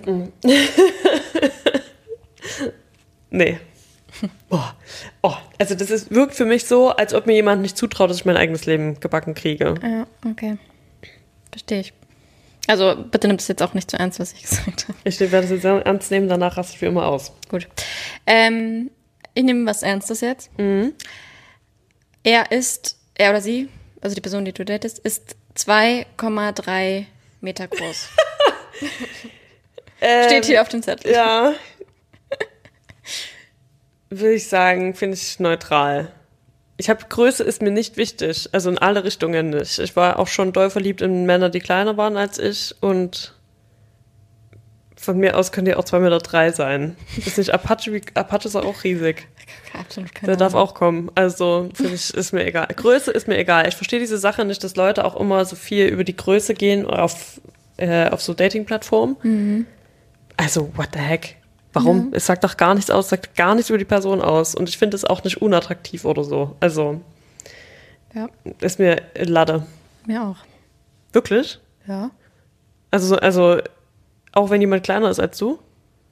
Nee. Boah. Oh, also wirkt für mich so, als ob mir jemand nicht zutraut, dass ich mein eigenes Leben gebacken kriege. Ja, okay. Verstehe ich. Also bitte nimm das jetzt auch nicht zu ernst, was ich gesagt habe. Ich werde das jetzt ernst nehmen, danach raste ich wie immer aus. Gut. Ich nehme was Ernstes jetzt. Er oder sie, also die Person, die du datest, ist 2,3 Meter groß. Steht hier auf dem Zettel. Ja. Will ich sagen, finde ich neutral. Größe ist mir nicht wichtig, also in alle Richtungen nicht. Ich war auch schon doll verliebt in Männer, die kleiner waren als ich und von mir aus können die auch 2,3 Meter sein. Ist nicht Apache ist auch riesig. Absolut keine Der darf Ahnung. auch kommen. Also, finde ich, ist mir egal. Größe ist mir egal. Ich verstehe diese Sache nicht, dass Leute auch immer so viel über die Größe gehen auf so Dating-Plattformen. Also, what the heck? Warum? Es sagt doch gar nichts aus, sagt gar nichts über die Person aus. Und ich finde es auch nicht unattraktiv oder so. Also, Ja, ist mir Lade. mir auch. Wirklich? Ja. Also, auch wenn jemand kleiner ist als du?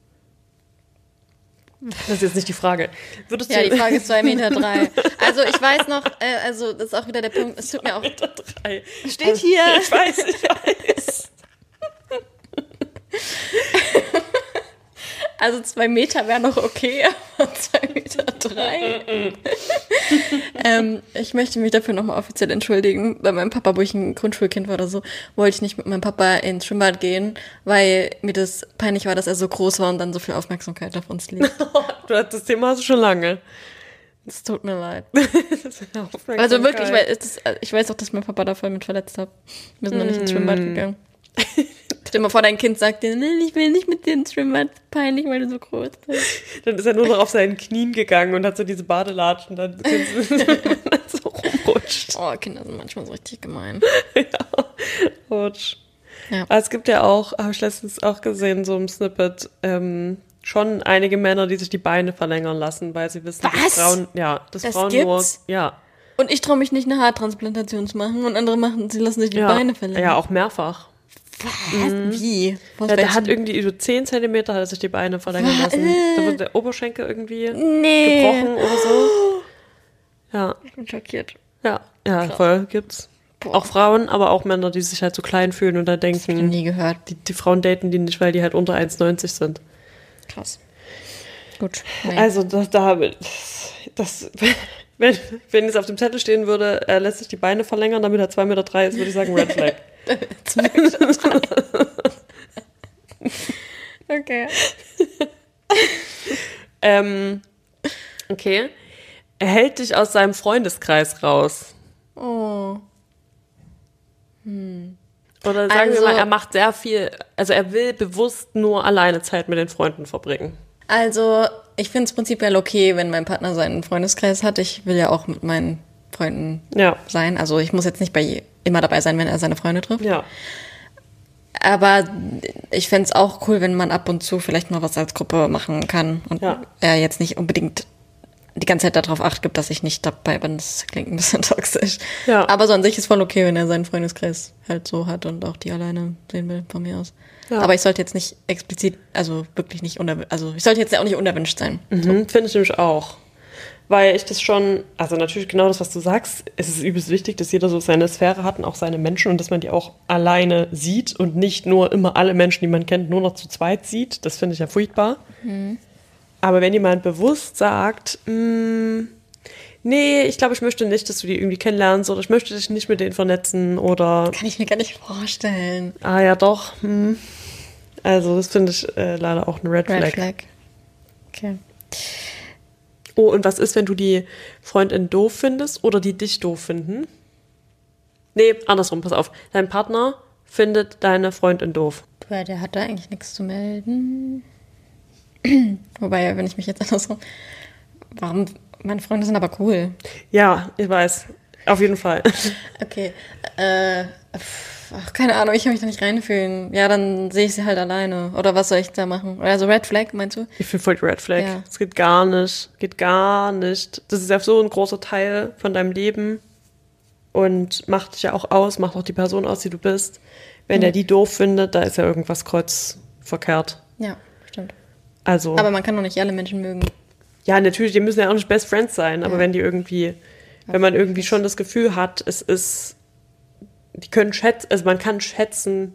Das ist jetzt nicht die Frage. Würdest Ja, du die Frage ist 2,3 Meter. Also ich weiß noch, also das ist auch wieder der Punkt, es tut mir auch... 2,3 Meter. Steht hier. Ich weiß. Also 2 Meter wäre noch okay, aber 2,3 Meter. Ich möchte mich dafür nochmal offiziell entschuldigen. Bei meinem Papa, wo ich ein Grundschulkind war oder so, wollte ich nicht mit meinem Papa ins Schwimmbad gehen, weil mir das peinlich war, dass er so groß war und dann so viel Aufmerksamkeit auf uns liegt. Das Thema hast du schon lange. Es tut mir leid. Also wirklich, ich weiß auch, dass mein Papa da voll mit verletzt hat. Wir sind noch nicht ins Schwimmbad gegangen. Stell dir mal vor, dein Kind sagt dir, nein, ich will nicht mit dir ins Schwimmbad, peinlich, weil du so groß bist. Dann ist er nur noch auf seinen Knien gegangen und hat so diese Badelatschen dann so rumrutscht. Oh, Kinder sind manchmal so richtig gemein. Ja, rutsch. Ja. Aber es gibt ja auch, habe ich letztens auch gesehen, so im Snippet, schon einige Männer, die sich die Beine verlängern lassen, weil sie wissen, dass Frauen, das Frauen gibt's? nur, ja. Und ich traue mich nicht, eine Haartransplantation zu machen und andere sie lassen sich die Beine verlängern. Ja, auch mehrfach. Was? Wie? Ja, der hat irgendwie über 10 Zentimeter hat er sich die Beine verlängern lassen. Da wird der Oberschenkel irgendwie gebrochen oder so. Ja. Ich bin schockiert. Ja, voll gibt's. Boah. Auch Frauen, aber auch Männer, die sich halt so klein fühlen und da denken, das hab ich nie gehört. Die Frauen daten die nicht, weil die halt unter 1,90 sind. Krass. Gut. Nein. Also wenn es auf dem Zettel stehen würde, er lässt sich die Beine verlängern, damit er 2,3 Meter ist, würde ich sagen Red Flag. 2,3 Meter. Okay. Okay. Er hält dich aus seinem Freundeskreis raus. Oh. Oder sagen wir mal, er macht sehr viel, also er will bewusst nur alleine Zeit mit den Freunden verbringen. Also, ich finde es prinzipiell okay, wenn mein Partner seinen Freundeskreis hat. Ich will ja auch mit meinen Freunden sein. Also, ich muss jetzt nicht immer dabei sein, wenn er seine Freunde trifft. Ja. Aber ich fände es auch cool, wenn man ab und zu vielleicht mal was als Gruppe machen kann. Und er jetzt nicht unbedingt die ganze Zeit darauf Acht gibt, dass ich nicht dabei bin. Das klingt ein bisschen toxisch. Ja. Aber so an sich ist voll okay, wenn er seinen Freundeskreis halt so hat und auch die alleine sehen will, von mir aus. Ja. Aber ich sollte jetzt nicht explizit, also wirklich nicht ich sollte jetzt auch nicht unerwünscht sein. So. Finde ich nämlich auch. Weil ich das schon, also natürlich genau das, was du sagst, es ist übelst wichtig, dass jeder so seine Sphäre hat und auch seine Menschen und dass man die auch alleine sieht und nicht nur immer alle Menschen, die man kennt, nur noch zu zweit sieht. Das finde ich ja furchtbar. Aber wenn jemand bewusst sagt, nee, ich glaube, ich möchte nicht, dass du die irgendwie kennenlernst oder ich möchte dich nicht mit denen vernetzen oder... Kann ich mir gar nicht vorstellen. Ah ja, doch. Also das finde ich leider auch eine Red Flag. Okay. Oh, und was ist, wenn du die Freundin doof findest oder die dich doof finden? Nee, andersrum, pass auf. Dein Partner findet deine Freundin doof. Ja, der hat da eigentlich nichts zu melden. Wobei, wenn ich mich jetzt andersrum... Meine Freunde sind aber cool. Ja, ich weiß. Auf jeden Fall. Okay. Keine Ahnung, ich kann mich da nicht reinfühlen. Ja, dann sehe ich sie halt alleine. Oder was soll ich da machen? Also Red Flag, meinst du? Ich finde voll die Red Flag. Ja. Das geht gar nicht. Geht gar nicht. Das ist ja so ein großer Teil von deinem Leben und macht dich ja auch aus, macht auch die Person aus, die du bist. Wenn er die doof findet, da ist ja irgendwas kreuzverkehrt. Ja, stimmt. Also. Aber man kann doch nicht alle Menschen mögen. Ja, natürlich, die müssen ja auch nicht Best Friends sein, aber wenn die irgendwie, wenn man irgendwie schon das Gefühl hat, es ist, die können schätzen, also man kann schätzen,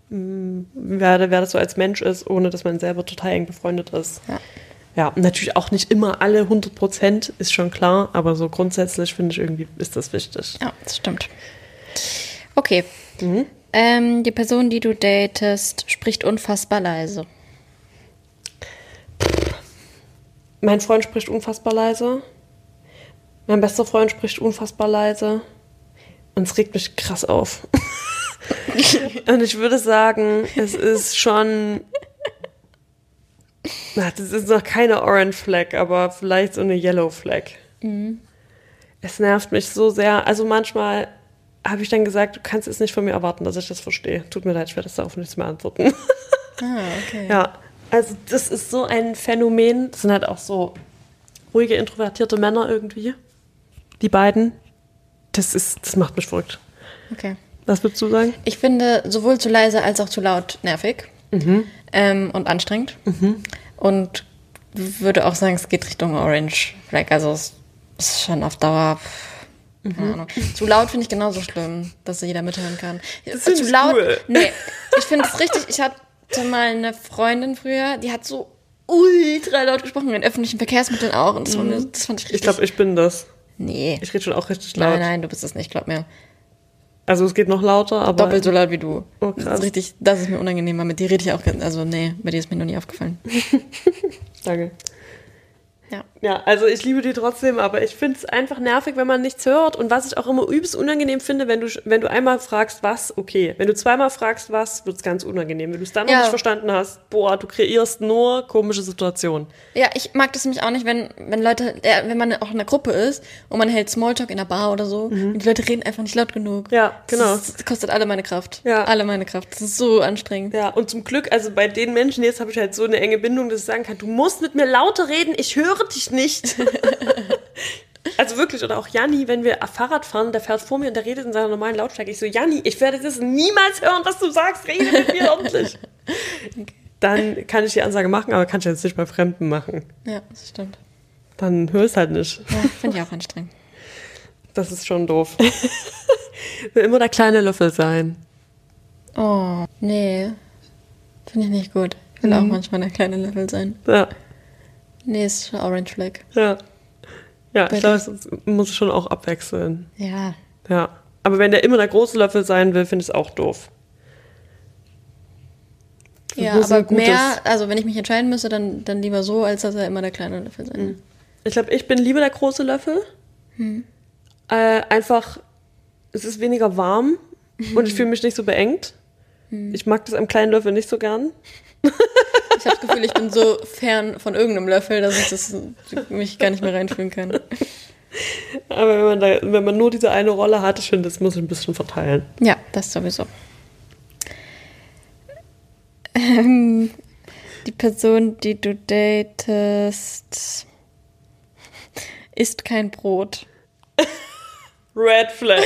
wer das so als Mensch ist, ohne dass man selber total eng befreundet ist. Ja, und natürlich auch nicht immer alle 100%, ist schon klar, aber so grundsätzlich finde ich irgendwie, ist das wichtig. Ja, das stimmt. Okay. Die Person, die du datest, spricht unfassbar leise. Mein Freund spricht unfassbar leise. Mein bester Freund spricht unfassbar leise. Und es regt mich krass auf. Und ich würde sagen, es ist schon... Das ist noch keine Orange Flag, aber vielleicht so eine Yellow Flag. Es nervt mich so sehr. Also manchmal habe ich dann gesagt, du kannst es nicht von mir erwarten, dass ich das verstehe. Tut mir leid, ich werde das darauf nichts mehr antworten. Okay. Ja. Also das ist so ein Phänomen. Das sind halt auch so ruhige, introvertierte Männer irgendwie. Die beiden. Das macht mich verrückt. Okay. Was würdest du sagen? Ich finde sowohl zu leise als auch zu laut nervig. Und anstrengend. Und würde auch sagen, es geht Richtung Orange Flag. Also es ist schon auf Dauer... Keine Ahnung. Zu laut finde ich genauso schlimm, dass jeder mithören kann. Das zu laut. Cool. Nee, ich finde es richtig. Ich hatte mal eine Freundin früher, die hat so ultra laut gesprochen, in öffentlichen Verkehrsmitteln auch. Und das, das fand ich richtig. Ich glaube, ich bin das. Nee. Ich rede schon auch richtig laut. Nein, du bist es nicht, glaub mir. Also es geht noch lauter, aber... Doppelt so laut wie du. Oh, krass. Das ist richtig, das ist mir unangenehm, weil mit dir rede ich auch, also nee, bei dir ist mir noch nie aufgefallen. Danke. Ja. Ja, also ich liebe die trotzdem, aber ich finde es einfach nervig, wenn man nichts hört. Und was ich auch immer übelst unangenehm finde, wenn du einmal fragst, was, okay. Wenn du zweimal fragst, was, wird es ganz unangenehm. Wenn du es dann noch nicht verstanden hast, boah, du kreierst nur komische Situationen. Ja, ich mag das nämlich auch nicht, wenn Leute, wenn man auch in einer Gruppe ist und man hält Smalltalk in der Bar oder so und die Leute reden einfach nicht laut genug. Ja, genau. Das kostet alle meine Kraft. Ja. Alle meine Kraft. Das ist so anstrengend. Ja, und zum Glück, also bei den Menschen, jetzt habe ich halt so eine enge Bindung, dass ich sagen kann, du musst mit mir lauter reden, ich höre dich nicht. Also wirklich, oder auch Janni, wenn wir Fahrrad fahren, der fährt vor mir und der redet in seiner normalen Lautstärke. Ich so, Janni, ich werde das niemals hören, was du sagst, rede mit mir ordentlich. Okay. Dann kann ich die Ansage machen, aber kann ich jetzt nicht bei Fremden machen. Ja, das stimmt. Dann höre ich es halt nicht. Ja, finde ich auch anstrengend. Das ist schon doof. Will immer der kleine Löffel sein. Oh, nee. Finde ich nicht gut. Ich will auch manchmal der kleine Löffel sein. Ja. Nee, ist schon Orange Flag. Ja. Ja, ich glaube, es muss schon auch abwechseln. Ja. Ja. Aber wenn der immer der große Löffel sein will, finde ich es auch doof. Ja, aber mehr, also wenn ich mich entscheiden müsste, dann lieber so, als dass er immer der kleine Löffel sein will. Ich glaube, ich bin lieber der große Löffel. Einfach, es ist weniger warm und ich fühle mich nicht so beengt. Ich mag das am kleinen Löffel nicht so gern. Ich habe das Gefühl, ich bin so fern von irgendeinem Löffel, dass ich mich gar nicht mehr reinfühlen kann. Aber wenn man nur diese eine Rolle hat, ich finde, das muss ich ein bisschen verteilen. Ja, das sowieso. Die Person, die du datest, isst kein Brot. Red Flag.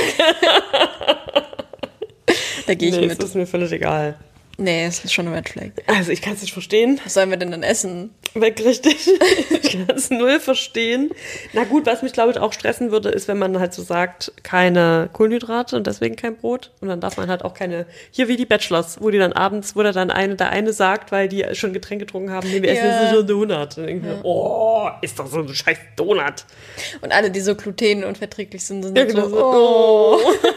Da gehe ich Nee, mit. Das ist mir völlig egal. Nee, es ist schon ein Red Flag. Also ich kann es nicht verstehen. Was sollen wir denn dann essen? Weg, richtig. Ich kann es null verstehen. Na gut, was mich, glaube ich, auch stressen würde, ist, wenn man halt so sagt, keine Kohlenhydrate und deswegen kein Brot. Und dann darf man halt auch keine, hier wie die Bachelors, wo die dann abends, wo der eine sagt, weil die schon Getränk getrunken haben, nee, wir essen jetzt so einen Donut. Und irgendwie, oh, ist doch so ein scheiß Donut. Und alle, die so glutenunverträglich sind Ja, genau so, oh.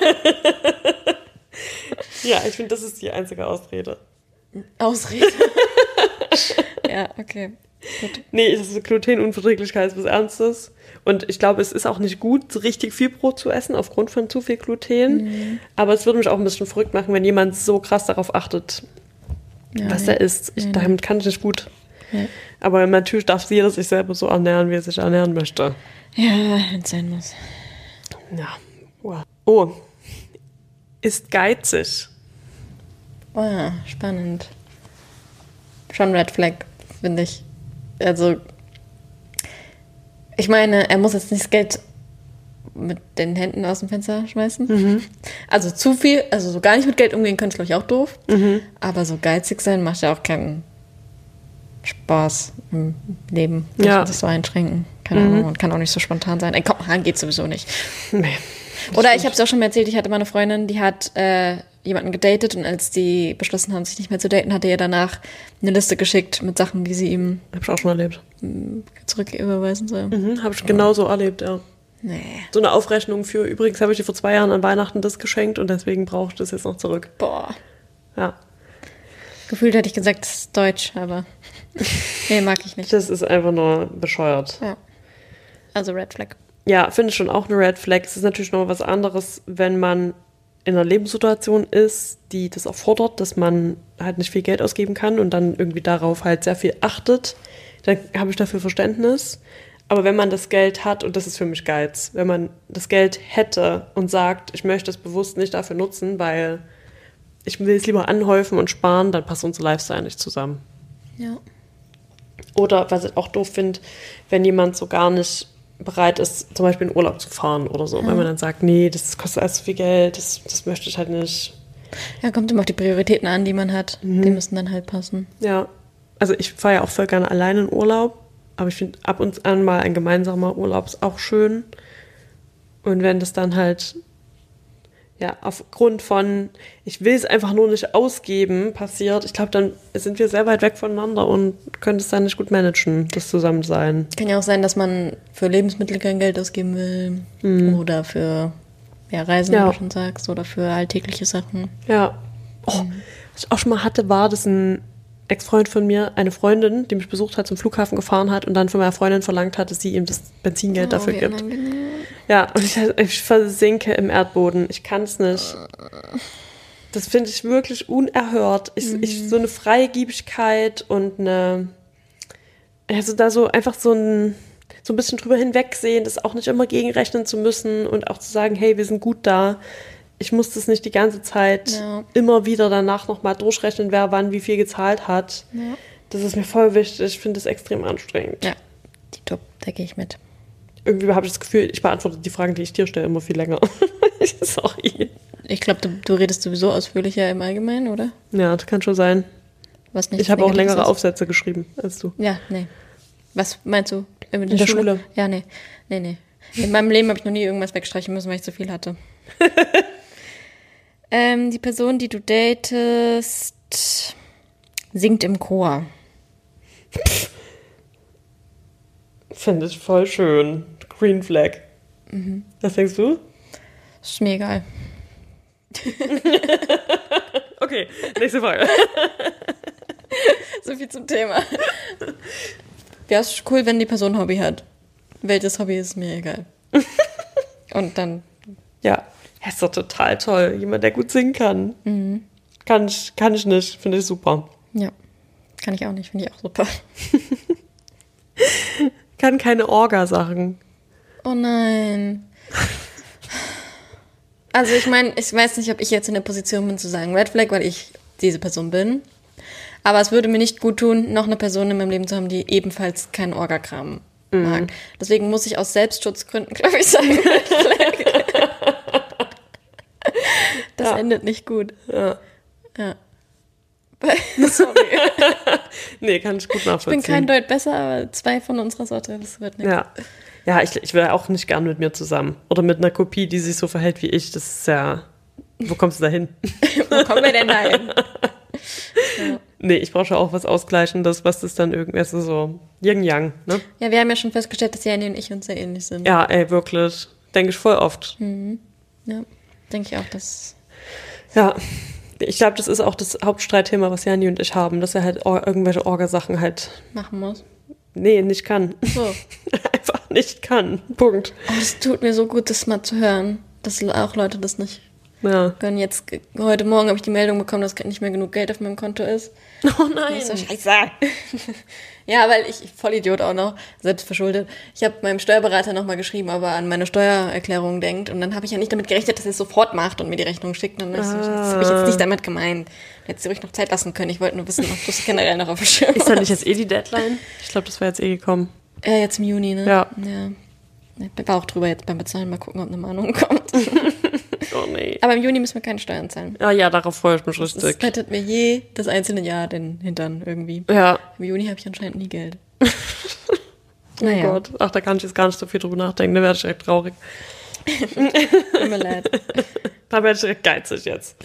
Ja, ich finde, das ist die einzige Ausrede. Ausrede. Ja, okay. Gut. Nee, das ist Glutenunverträglichkeit ist was Ernstes. Und ich glaube, es ist auch nicht gut, so richtig viel Brot zu essen, aufgrund von zu viel Gluten. Aber es würde mich auch ein bisschen verrückt machen, wenn jemand so krass darauf achtet, was er isst. Damit kann ich nicht gut. Ja. Aber natürlich darf jeder sich selber so ernähren, wie er sich ernähren möchte. Ja, wenn es sein muss. Ja. Wow. Oh. Ist geizig. Oh ja, spannend. Schon Red Flag, finde ich. Also, ich meine, er muss jetzt nicht das Geld mit den Händen aus dem Fenster schmeißen. Also zu viel, also so gar nicht mit Geld umgehen können, ist, glaube ich, auch doof. Aber so geizig sein macht ja auch keinen Spaß im Leben. Muss man sich so einschränken. Keine Ahnung, man kann auch nicht so spontan sein. Komm, geht sowieso nicht. Nee. Oder ich habe es auch schon mal erzählt, ich hatte mal eine Freundin, die hat jemanden gedatet und als die beschlossen haben, sich nicht mehr zu daten, hat er ihr danach eine Liste geschickt mit Sachen, die sie ihm Hab ich auch schon erlebt. zurücküberweisen soll. Habe ich genauso erlebt, ja. Nee. So eine Aufrechnung für, übrigens habe ich dir vor 2 Jahren an Weihnachten das geschenkt und deswegen brauche ich das jetzt noch zurück. Boah. Ja. Gefühlt hätte ich gesagt, das ist deutsch, aber nee, mag ich nicht. Das ist einfach nur bescheuert. Ja. Also Red Flag. Ja, finde ich schon auch eine Red Flag. Es ist natürlich noch was anderes, wenn man in einer Lebenssituation ist, die das erfordert, dass man halt nicht viel Geld ausgeben kann und dann irgendwie darauf halt sehr viel achtet. Dann habe ich dafür Verständnis. Aber wenn man das Geld hat, und das ist für mich Geiz, wenn man das Geld hätte und sagt, ich möchte es bewusst nicht dafür nutzen, weil ich will es lieber anhäufen und sparen, dann passt unser Lifestyle nicht zusammen. Ja. Oder was ich auch doof finde, wenn jemand so gar nicht bereit ist, zum Beispiel in Urlaub zu fahren oder so. Wenn man dann sagt, nee, das kostet alles zu viel Geld, das möchte ich halt nicht. Ja, kommt immer auf die Prioritäten an, die man hat. Die müssen dann halt passen. Ja, also ich fahre ja auch voll gerne alleine in Urlaub, aber ich finde ab und an mal ein gemeinsamer Urlaub ist auch schön. Und wenn das dann halt ja, aufgrund von, ich will es einfach nur nicht ausgeben, passiert, ich glaube, dann sind wir sehr weit weg voneinander und können es dann nicht gut managen, das Zusammensein. Kann ja auch sein, dass man für Lebensmittel kein Geld ausgeben will oder für Reisen, wie du schon sagst, oder für alltägliche Sachen. Ja. Oh, was ich auch schon mal hatte, war, dass ein Ex-Freund von mir, eine Freundin, die mich besucht hat, zum Flughafen gefahren hat und dann von meiner Freundin verlangt hat, dass sie ihm das Benzingeld dafür gibt. Unangenehm. Ja, und ich versinke im Erdboden. Ich kann es nicht. Das finde ich wirklich unerhört. So eine Freigebigkeit und einfach so ein bisschen drüber hinwegsehen, das auch nicht immer gegenrechnen zu müssen und auch zu sagen, hey, wir sind gut da. Ich muss das nicht die ganze Zeit immer wieder danach nochmal durchrechnen, wer wann wie viel gezahlt hat. Ja. Das ist mir voll wichtig. Ich finde das extrem anstrengend. Ja, top, da gehe ich mit. Irgendwie habe ich das Gefühl, ich beantworte die Fragen, die ich dir stelle, immer viel länger. Sorry. Ich glaube, du redest sowieso ausführlicher im Allgemeinen, oder? Ja, das kann schon sein. Was nicht ich habe auch längere Aufsätze geschrieben als du. Ja, nee. Was meinst du? In der Schule? Ja, nee. In meinem Leben habe ich noch nie irgendwas wegstreichen müssen, weil ich zu viel hatte. Die Person, die du datest, singt im Chor. Finde ich voll schön. Green Flag. Was denkst du? Ist mir egal. Okay, nächste Frage. So viel zum Thema. Ja, ist cool, wenn die Person ein Hobby hat. Welches Hobby ist mir egal. Und dann... Ja, ist doch total toll. Jemand, der gut singen kann. Kann ich nicht. Finde ich super. Ja, kann ich auch nicht. Finde ich auch super. Kann keine Orga-Sachen. Oh nein. Also ich meine, ich weiß nicht, ob ich jetzt in der Position bin zu sagen Red Flag, weil ich diese Person bin. Aber es würde mir nicht gut tun, noch eine Person in meinem Leben zu haben, die ebenfalls keinen Orga-Kram mag. Deswegen muss ich aus Selbstschutzgründen, glaube ich, sagen Red Flag. Das endet nicht gut. Ja. Sorry. Nee, kann ich gut nachvollziehen. Ich bin kein Deut besser, aber 2 von unserer Sorte, das wird nichts. Ja, ich wäre auch nicht gern mit mir zusammen. Oder mit einer Kopie, die sich so verhält wie ich. Das ist ja... Wo kommst du da hin? Wo kommen wir denn da hin? Ja. Nee, ich brauche schon auch was Ausgleichendes, was das dann irgendwie so Yin-Yang, ne? Ja, wir haben ja schon festgestellt, dass Janni und ich uns sehr ähnlich sind. Ja, ey, wirklich. Denke ich voll oft. Ja, denke ich auch, dass... Ja, ich glaube, das ist auch das Hauptstreitthema, was Janni und ich haben, dass er halt irgendwelche Orga-Sachen halt... machen muss. Nee, nicht kann. So. Einfach nicht kann. Punkt. Oh, das tut mir so gut, das mal zu hören, dass auch Leute das nicht können. Jetzt, heute Morgen habe ich die Meldung bekommen, dass nicht mehr genug Geld auf meinem Konto ist. Oh nein. Das ist so scheiße. Ja, weil ich Vollidiot auch noch, selbst verschuldet. Ich habe meinem Steuerberater nochmal geschrieben, ob er an meine Steuererklärung denkt. Und dann habe ich ja nicht damit gerechnet, dass er es sofort macht und mir die Rechnung schickt. Und das habe ich jetzt nicht damit gemeint. Hätte sie ruhig noch Zeit lassen können. Ich wollte nur wissen, ob du es generell noch auf dem Schirm hast. Ist da nicht jetzt die Deadline? Ich glaube, das wäre jetzt gekommen. Jetzt im Juni, ne? Ja. Ich war auch drüber jetzt beim Bezahlen. Mal gucken, ob eine Mahnung kommt. Oh nee. Aber im Juni müssen wir keine Steuern zahlen. Ja, darauf freue ich mich richtig. Das rettet mir das einzelne Jahr den Hintern irgendwie. Ja. Im Juni habe ich anscheinend nie Geld. Oh Gott. Ach, da kann ich jetzt gar nicht so viel drüber nachdenken. Da werde ich direkt traurig. Tut mir leid. Da werde ich direkt geizig jetzt.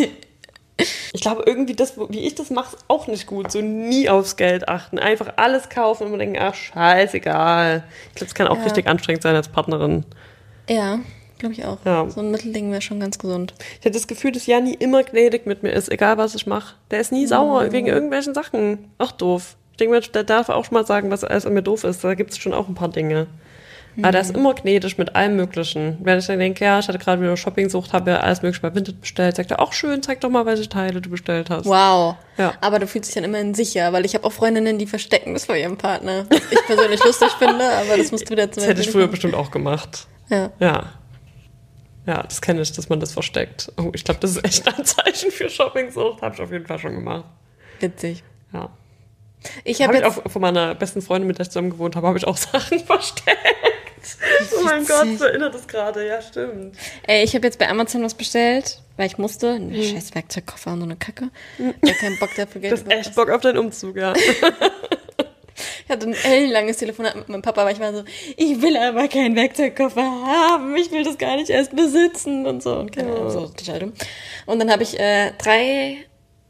Ich glaube, irgendwie wie ich das mache, ist auch nicht gut. So nie aufs Geld achten. Einfach alles kaufen und immer denken, ach, scheißegal. Ich glaube, es kann auch richtig anstrengend sein als Partnerin. Ja, glaube ich auch. Ja. So ein Mittelding wäre schon ganz gesund. Ich hatte das Gefühl, dass Janni immer gnädig mit mir ist, egal was ich mache. Der ist nie sauer wegen irgendwelchen Sachen. Ach, doof. Ich denke, der darf auch schon mal sagen, was alles an mir doof ist. Da gibt es schon auch ein paar Dinge. Aber der ist immer gnädig mit allem Möglichen. Wenn ich dann denke, ja, ich hatte gerade wieder Shoppingsucht, habe ja alles Mögliche bei Vinted bestellt, sagt er, auch schön, zeig doch mal, welche Teile du bestellt hast. Wow. Ja. Aber du fühlst dich dann immerhin sicher, weil ich habe auch Freundinnen, die verstecken das vor ihrem Partner. Was ich persönlich lustig finde, aber das musst du wieder Das hätte ich früher bestimmt auch gemacht. Ja. Ja, das kenne ich, dass man das versteckt. Oh, ich glaube, das ist echt ein Zeichen für Shoppingsucht. Habe ich auf jeden Fall schon gemacht. Witzig. Ja. Ich habe ich auch von meiner besten Freundin, mit der ich zusammen gewohnt habe, habe ich auch Sachen versteckt. Oh mein Gott, so erinnert das gerade. Ja, stimmt. Ey, ich habe jetzt bei Amazon was bestellt, weil ich musste. Ein scheiß Werkzeugkoffer und so eine Kacke. Ich habe keinen Bock dafür Geld. Du hast echt Bock auf deinen Umzug, ja. Ich hatte ein ellenlanges Telefonat mit meinem Papa, weil ich war so, ich will aber keinen Werkzeugkoffer haben, ich will das gar nicht erst besitzen und so. Und keine Ahnung, so total dumm. Und dann habe ich drei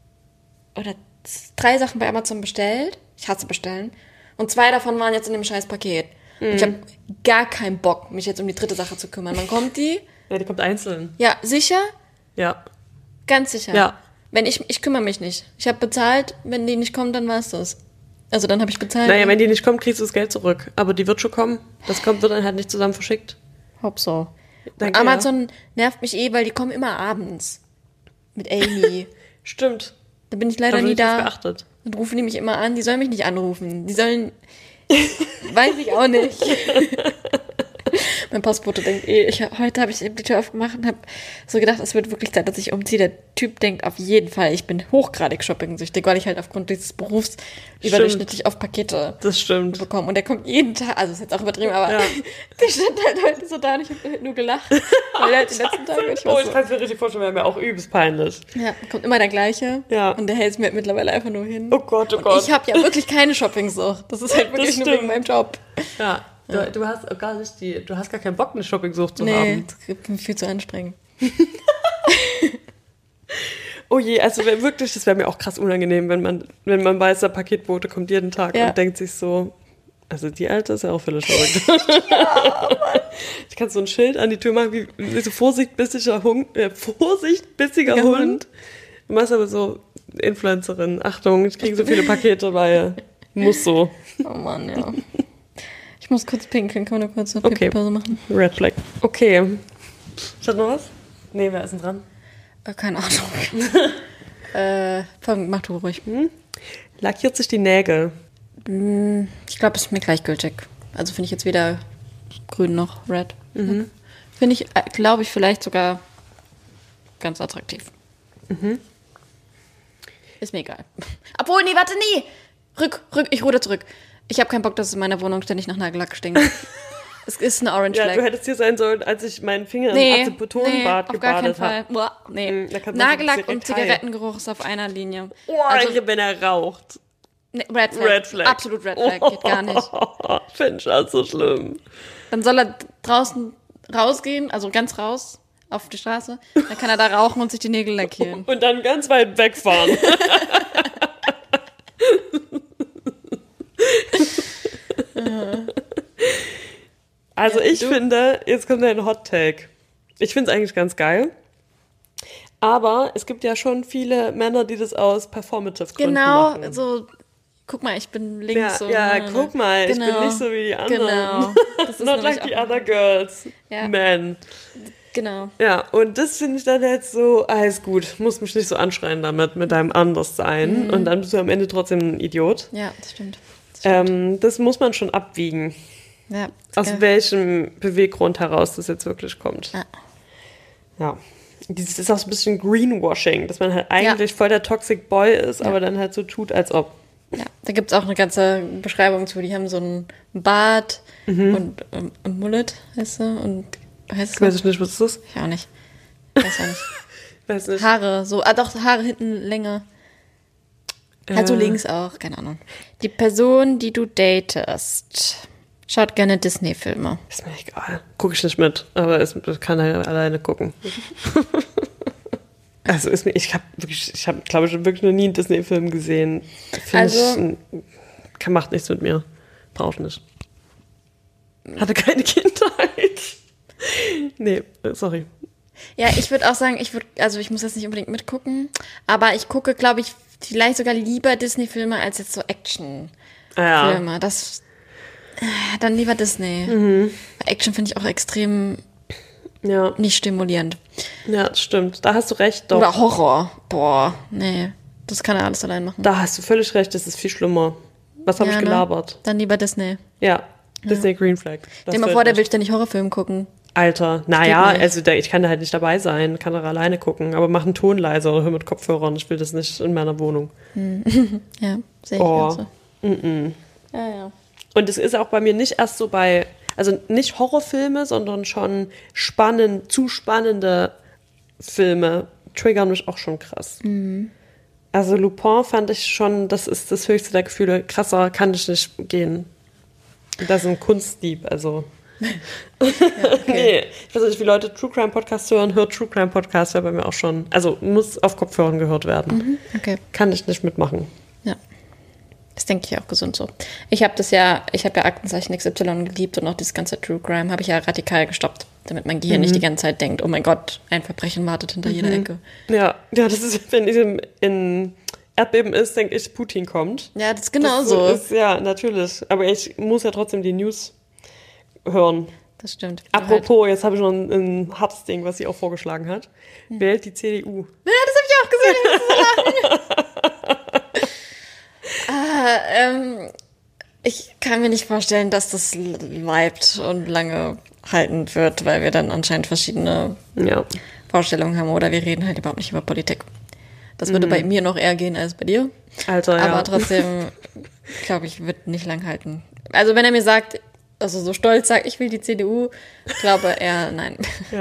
Sachen bei Amazon bestellt. Ich hasse bestellen. Und 2 davon waren jetzt in dem scheiß Paket. Und ich habe gar keinen Bock, mich jetzt um die 3. Sache zu kümmern. Wann kommt die? Ja, die kommt einzeln. Ja, sicher? Ja. Ganz sicher. Ja. Wenn ich kümmere mich nicht. Ich habe bezahlt, wenn die nicht kommt, dann war es das. Also dann habe ich bezahlt. Naja, wenn die nicht kommt, kriegst du das Geld zurück. Aber die wird schon kommen. Das wird dann halt nicht zusammen verschickt. Hopp so. Danke, Amazon nervt mich weil die kommen immer abends. Mit Amy. Stimmt. Da bin ich leider Hab ich nie nicht da. geachtet. Und rufen die mich immer an. Die sollen mich nicht anrufen. Die sollen... Weiß ich auch nicht. Mein Postbote denkt, heute habe ich eben die Tür aufgemacht und habe so gedacht, es wird wirklich Zeit, dass ich umziehe. Der Typ denkt auf jeden Fall, ich bin hochgradig shopping-süchtig, weil ich halt aufgrund dieses Berufs überdurchschnittlich auf Pakete Das stimmt. bekomme. Und der kommt jeden Tag, also ist jetzt auch übertrieben, aber Ja. der stand halt heute so da und ich habe nur gelacht. Weil halt die letzten Tage, ich war Ich kann es mir richtig vorstellen, wäre mir auch übelst peinlich. ja, kommt immer der gleiche. Ja. Und der hält es mir mittlerweile einfach nur hin. Oh Gott, oh Gott. Ich habe ja wirklich keine Shopping-Sucht. Das ist halt wirklich nur wegen meinem Job. Ja. Du hast gar nicht du hast gar keinen Bock, eine Shopping-Sucht zu Nee, haben. das gibt mir viel zu anstrengend. Oh je, also wirklich, das wäre mir auch krass unangenehm, wenn man weiß, der Paketbote kommt jeden Tag und denkt sich so, also die Alte ist ja auch völlig verrückt. Ich kann so ein Schild an die Tür machen, wie so vorsichtbissiger Hund. Du machst aber so Influencerin, Achtung, ich kriege so viele Pakete, weil muss so. Oh Mann, ja. Ich muss kurz pinkeln, kann man nur kurz eine Pipi-Pause machen? Red Flag. Okay. Hat noch was? Nee, wer ist denn dran? Keine Ahnung. Mach du ruhig. Lackiert sich die Nägel. Ich glaube, es ist mir gleichgültig. Also finde ich jetzt weder grün noch red. Finde ich, glaube ich, vielleicht sogar ganz attraktiv. Ist mir egal. Obwohl, nee, warte, nee. Ich ruder zurück. Ich habe keinen Bock, dass es in meiner Wohnung ständig nach Nagellack stinkt. Es ist eine Orange Flag. Ja, du hättest hier sein sollen, als ich meinen Finger im Acetonbad auf gar keinen gebadet habe. Fall. Boah, nee. Da kann man Nagellack direkt und Zigarettengeruch ist auf einer Linie. Oh, also, wenn er raucht. Nee, Red Flag. Red Flag. Absolut Red Flag. Geht gar nicht. Finde ich das so schlimm. Dann soll er draußen rausgehen, also ganz raus auf die Straße. Dann kann er da rauchen und sich die Nägel lackieren. Und dann ganz weit wegfahren. Also ich finde, jetzt kommt ein Hot Take. Ich finde es eigentlich ganz geil. Aber es gibt ja schon viele Männer, die das aus performative Gründen machen. Genau, so, guck mal, ich bin links. Guck mal, ich bin nicht so wie die anderen. Genau. Das ist Not like the other girls. Ja. Men. Genau. Ja, und das finde ich dann jetzt so, alles gut, muss mich nicht so anschreien damit, mit deinem Anderssein. Und dann bist du am Ende trotzdem ein Idiot. Ja, das stimmt. Das muss man schon abwiegen. Ja, Aus welchem Beweggrund heraus das jetzt wirklich kommt. Ja. Dieses ist auch so ein bisschen Greenwashing, dass man halt eigentlich voll der Toxic Boy ist, aber dann halt so tut, als ob. Ja, da gibt es auch eine ganze Beschreibung zu. Die haben so einen Bart und Mullet, heißt er. Und heißt es Weiß ich nicht, was ist das? Ich auch nicht. Weiß auch nicht. Weiß nicht. Haare, so, doch, Haare hinten länger. Halt so links auch, keine Ahnung. Die Person, die du datest, schaut gerne Disney-Filme. Ist mir egal. Gucke ich nicht mit, aber ich kann halt alleine gucken. Also ich habe, glaube ich, wirklich noch nie einen Disney-Film gesehen. Macht nichts mit mir. Braucht nicht. Hatte keine Kindheit. Nee, sorry. Ja, ich würde auch sagen, ich muss jetzt nicht unbedingt mitgucken, aber ich gucke, glaube ich, vielleicht sogar lieber Disney-Filme als jetzt so Action-Filme. Dann lieber Disney. Action finde ich auch extrem nicht stimulierend. Ja, das stimmt. Da hast du recht, doch. Oder Horror. Boah, nee. Das kann er alles allein machen. Da hast du völlig recht, das ist viel schlimmer. Was habe ich gelabert? Ne? Dann lieber Disney. Ja, Disney Green Flag. Stell mal vor, der will ständig Horrorfilm gucken. Alter, naja, also ich kann da halt nicht dabei sein, kann da alleine gucken, aber mach einen Ton leiser oder hör mit Kopfhörern, ich will das nicht in meiner Wohnung. Ja, sehe ich auch so. Ja. Und es ist auch bei mir nicht erst so also nicht Horrorfilme, sondern schon zu spannende Filme triggern mich auch schon krass. Also Lupin fand ich schon, das ist das höchste der Gefühle. Krasser kann ich nicht gehen. Das ist ein Kunstdieb, also. Ja, okay. Nee, ich weiß nicht, wie Leute True Crime Podcast hören. Hört True Crime Podcast, wäre bei mir auch schon. Also muss auf Kopfhörern gehört werden. Okay. Kann ich nicht mitmachen. Ja. Das denke ich auch gesund so. Ich habe ja Aktenzeichen XY geliebt und auch dieses ganze True Crime habe ich ja radikal gestoppt, damit mein Gehirn nicht die ganze Zeit denkt, oh mein Gott, ein Verbrechen wartet hinter jeder Ecke. Ja, das ist, wenn ich in Erdbeben ist, denke ich, Putin kommt. Ja, das ist genauso. Ja, natürlich. Aber ich muss ja trotzdem die News hören. Das stimmt. Apropos, jetzt habe ich noch ein hartes Ding, was sie auch vorgeschlagen hat. Wählt die CDU. Ja, das habe ich auch gesehen. Ich kann mir nicht vorstellen, dass das bleibt und lange halten wird, weil wir dann anscheinend verschiedene Vorstellungen haben oder wir reden halt überhaupt nicht über Politik. Das würde bei mir noch eher gehen als bei dir. Alter, ja. Aber trotzdem, glaube ich, wird nicht lang halten. Also wenn er mir sagt, also so stolz sagt, ich will die CDU, glaube er, nein.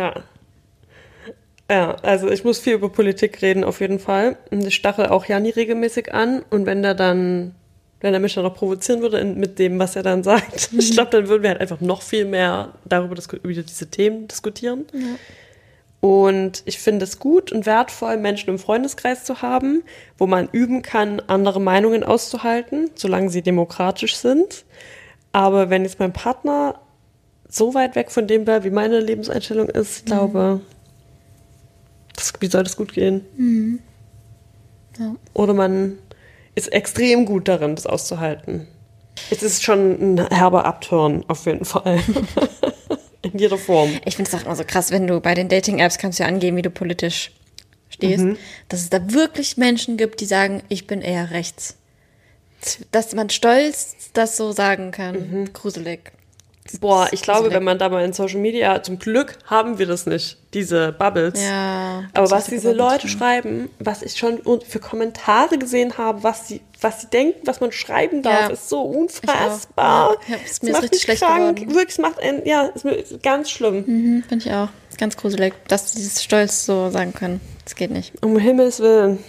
Ja, also ich muss viel über Politik reden, auf jeden Fall. Und ich stachel auch Janni regelmäßig an. Und wenn er mich dann noch provozieren würde mit dem, was er dann sagt, ich glaube, dann würden wir halt einfach noch viel mehr über diese Themen diskutieren. Ja. Und ich finde es gut und wertvoll, Menschen im Freundeskreis zu haben, wo man üben kann, andere Meinungen auszuhalten, solange sie demokratisch sind. Aber wenn jetzt mein Partner so weit weg von dem wäre, wie meine Lebenseinstellung ist, ich glaube, wie soll das gut gehen? Mhm. Ja. Oder man ist extrem gut darin, das auszuhalten. Es ist schon ein herber Abturn, auf jeden Fall. In jeder Form. Ich finde es auch immer so krass, wenn du bei den Dating-Apps kannst du ja angeben, wie du politisch stehst, dass es da wirklich Menschen gibt, die sagen, ich bin eher rechts. Dass man stolz das so sagen kann. Gruselig. Boah, ich glaube, wenn man da mal in Social Media, zum Glück haben wir das nicht, diese Bubbles. Ja. Aber was diese Leute schreiben, was ich schon für Kommentare gesehen habe, was sie denken, was man schreiben darf, ist so unfassbar. Ja, es mir ist richtig schlecht geworden. Wirklich, es macht ist ganz schlimm. Finde ich auch. Ganz gruselig, dass sie dieses Stolz so sagen können. Das geht nicht. Um Himmels Willen.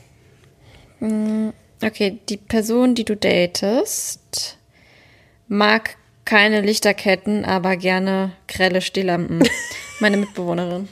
Okay, die Person, die du datest, mag keine Lichterketten, aber gerne grelle Stehlampen. Meine Mitbewohnerin.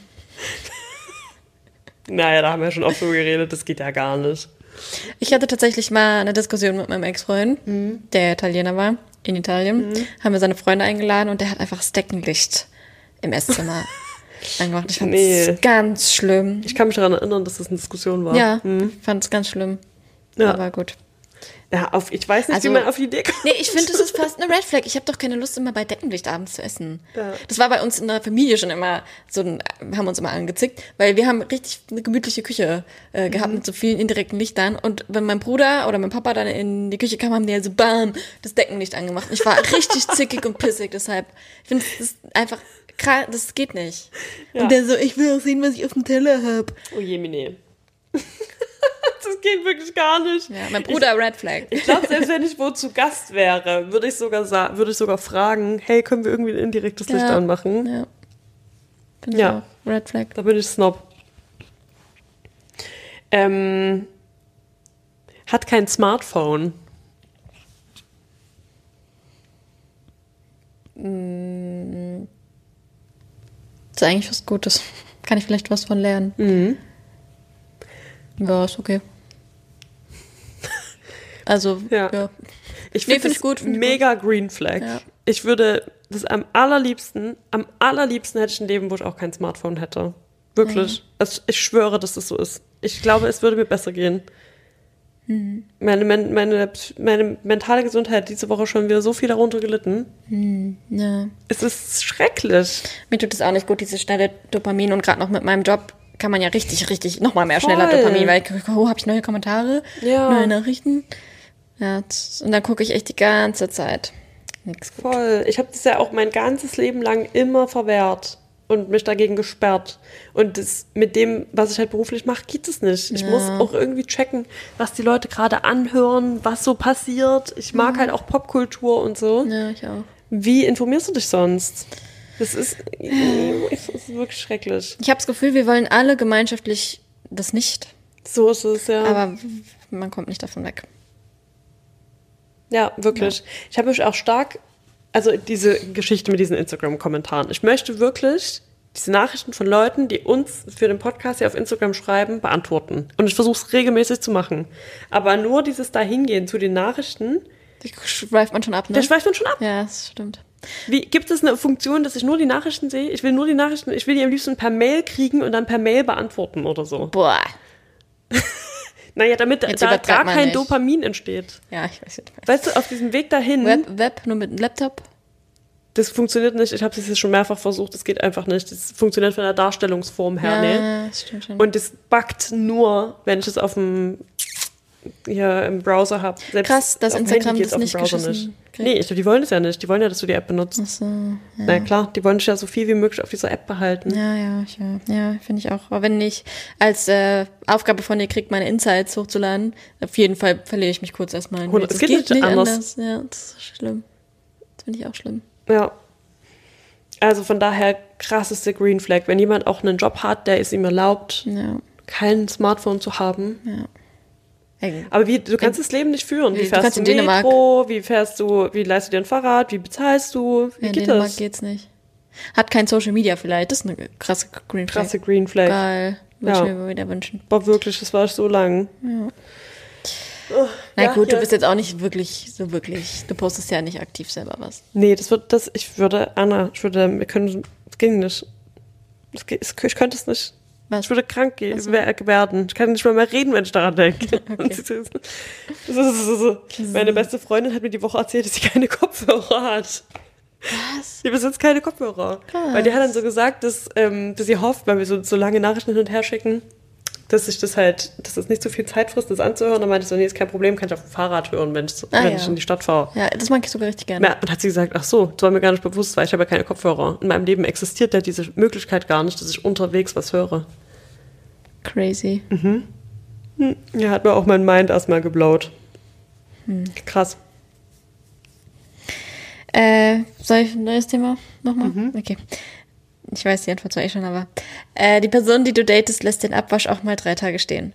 Naja, da haben wir schon oft so geredet, das geht ja gar nicht. Ich hatte tatsächlich mal eine Diskussion mit meinem Ex-Freund, der Italiener war, in Italien. Haben wir seine Freunde eingeladen und der hat einfach das Deckenlicht im Esszimmer angemacht. Ich fand es ganz schlimm. Ich kann mich daran erinnern, dass das eine Diskussion war. Ja, ich fand es ganz schlimm. Ja. Aber gut. Ja, ich weiß nicht, wie man auf die Idee kommt. Nee, ich finde, das ist fast eine Red Flag. Ich habe doch keine Lust, immer bei Deckenlicht abends zu essen. Ja. Das war bei uns in der Familie schon immer so, haben uns immer angezickt, weil wir haben richtig eine gemütliche Küche gehabt mit so vielen indirekten Lichtern. Und wenn mein Bruder oder mein Papa dann in die Küche kam, haben die halt so bam, das Deckenlicht angemacht. Und ich war richtig zickig und pissig, deshalb. Ich finde, das ist einfach krass, das geht nicht. Ja. Und der so, ich will auch sehen, was ich auf dem Teller habe. Oh je, Mine. Das geht wirklich gar nicht. Ja, mein Bruder Red Flag. Ich glaube, selbst wenn ich wo zu Gast wäre, würde ich sogar fragen, hey, können wir irgendwie ein indirektes Licht anmachen? Ja. Bin ich auch. Red Flag. Da bin ich Snob. Hat kein Smartphone. Das ist eigentlich was Gutes. Kann ich vielleicht was von lernen. Mhm. Ja, ist okay. Also, ja. Ich finde es gut. Mega Green Flag. Ja. Ich würde das am allerliebsten hätte ich ein Leben, wo ich auch kein Smartphone hätte. Wirklich. Mhm. Also ich schwöre, dass das so ist. Ich glaube, es würde mir besser gehen. Mhm. Meine mentale Gesundheit hat diese Woche schon wieder so viel darunter gelitten. Mhm. Ja. Es ist schrecklich. Mir tut es auch nicht gut, diese schnelle Dopamin und gerade noch mit meinem Job kann man ja richtig nochmal mehr schneller Dopamin, weil habe ich neue Kommentare, neue Nachrichten. Ja, und dann gucke ich echt die ganze Zeit. Nix gut. Voll. Ich habe das ja auch mein ganzes Leben lang immer verwehrt und mich dagegen gesperrt. Und das, mit dem, was ich halt beruflich mache, geht es nicht. Ich muss auch irgendwie checken, was die Leute gerade anhören, was so passiert. Ich mag halt auch Popkultur und so. Ja, ich auch. Wie informierst du dich sonst? Das ist wirklich schrecklich. Ich habe das Gefühl, wir wollen alle gemeinschaftlich das nicht. So ist es, ja. Aber man kommt nicht davon weg. Ja, wirklich. Ja. Ich habe mich auch stark, also diese Geschichte mit diesen Instagram-Kommentaren. Ich möchte wirklich diese Nachrichten von Leuten, die uns für den Podcast hier auf Instagram schreiben, beantworten. Und ich versuche es regelmäßig zu machen. Aber nur dieses Dahingehen zu den Nachrichten. Die schweift man schon ab, ne? Da schweift man schon ab. Ja, das stimmt. Gibt es eine Funktion, dass ich nur die Nachrichten sehe? Ich will nur die Nachrichten, ich will die am liebsten per Mail kriegen und dann per Mail beantworten oder so. Boah. Naja, damit da gar kein nicht. Dopamin entsteht. Ja, ich weiß nicht. Weißt du, auf diesem Weg dahin... Web nur mit einem Laptop? Das funktioniert nicht. Ich habe es jetzt schon mehrfach versucht. Das geht einfach nicht. Das funktioniert von der Darstellungsform her. Ja, das stimmt schon. Und das buggt nur, wenn ich es hier im Browser habe. Krass, dass Instagram das nicht geschissen kriegt. Nee, die wollen es ja nicht. Die wollen ja, dass du die App benutzt. Ach so, ja. Na klar, die wollen dich ja so viel wie möglich auf dieser App behalten. Ja, finde ich auch. Aber wenn ich als Aufgabe von dir kriege, meine Insights hochzuladen, auf jeden Fall verliere ich mich kurz erstmal. Es geht nicht anders. Ja, das ist schlimm. Das finde ich auch schlimm. Ja. Also von daher krasseste Green Flag. Wenn jemand auch einen Job hat, der es ihm erlaubt, kein Smartphone zu haben. Ja. Aber du kannst das Leben nicht führen. Wie fährst du Metro? Wie leistest du dir ein Fahrrad? Wie bezahlst du? Wie geht Dänemark das? Geht's nicht. Hat kein Social Media vielleicht. Das ist eine krasse Green Flag. Krasse Green Flag. Geil. Würde ich mir wieder wünschen. Boah, wirklich, das war so lang. Ja. Na gut, du bist jetzt auch nicht wirklich, du postest ja nicht aktiv selber was. Nee, das ging nicht. Ich könnte es nicht. Was? Ich würde krank werden. Ich kann nicht mal mehr reden, wenn ich daran denke. Okay. Meine beste Freundin hat mir die Woche erzählt, dass sie keine Kopfhörer hat. Was? Die besitzt keine Kopfhörer. Krass. Weil die hat dann so gesagt, dass sie hofft, weil wir so lange Nachrichten hin und her schicken, dass es nicht so viel Zeit frisst, das anzuhören. Dann meinte ich so, nee, ist kein Problem, kann ich auf dem Fahrrad hören, wenn ich in die Stadt fahre. Ja, das mag ich sogar richtig gerne. Ja, und hat sie gesagt, ach so, das war mir gar nicht bewusst, weil ich habe ja keine Kopfhörer. In meinem Leben existiert ja diese Möglichkeit gar nicht, dass ich unterwegs was höre. Crazy. Mhm. Ja, hat mir auch mein Mind erstmal geblaut. Krass. Soll ich ein neues Thema nochmal? Okay. Ich weiß die Antwort zwar schon, aber die Person, die du datest, lässt den Abwasch auch mal 3 Tage stehen.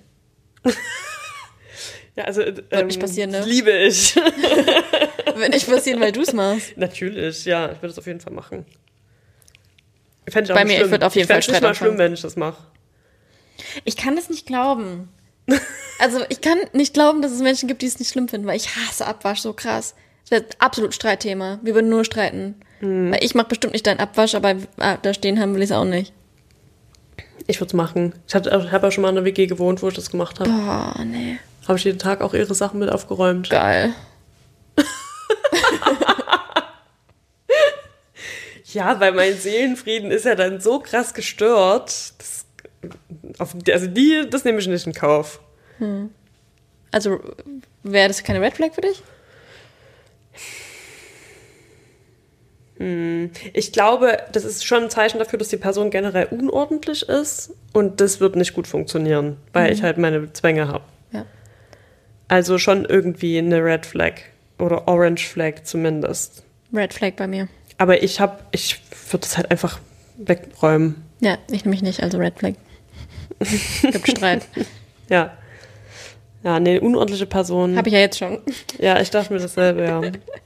Ja, also wird nicht passieren, ne? Liebe ich. Wird nicht passieren, weil du es machst. Natürlich, ja, ich würde es auf jeden Fall machen. Ich Bei mir wird auf jeden Fall Streit. Ich fände es nicht mal schlimm, wenn ich das mache. Ich kann das nicht glauben. Also ich kann nicht glauben, dass es Menschen gibt, die es nicht schlimm finden, weil ich hasse Abwasch so krass. Das wäre absolut Streitthema. Wir würden nur streiten. Weil ich mache bestimmt nicht deinen Abwasch, aber da stehen haben will ich es auch nicht. Ich würde es machen. Ich habe ja schon mal in der WG gewohnt, wo ich das gemacht habe. Boah, nee. Habe ich jeden Tag auch ihre Sachen mit aufgeräumt. Geil. Ja, weil mein Seelenfrieden ist ja dann so krass gestört. Das nehme ich nicht in Kauf. Also wäre das keine Red Flag für dich? Ich glaube, das ist schon ein Zeichen dafür, dass die Person generell unordentlich ist und das wird nicht gut funktionieren, weil ich halt meine Zwänge habe. Ja. Also schon irgendwie eine Red Flag oder Orange Flag zumindest. Red Flag bei mir. Aber ich würde das halt einfach wegräumen. Ja, ich nämlich nicht, also Red Flag. Gibt Streit. Ja. Ja, eine unordentliche Person. Habe ich ja jetzt schon. Ja, ich dachte mir dasselbe, ja.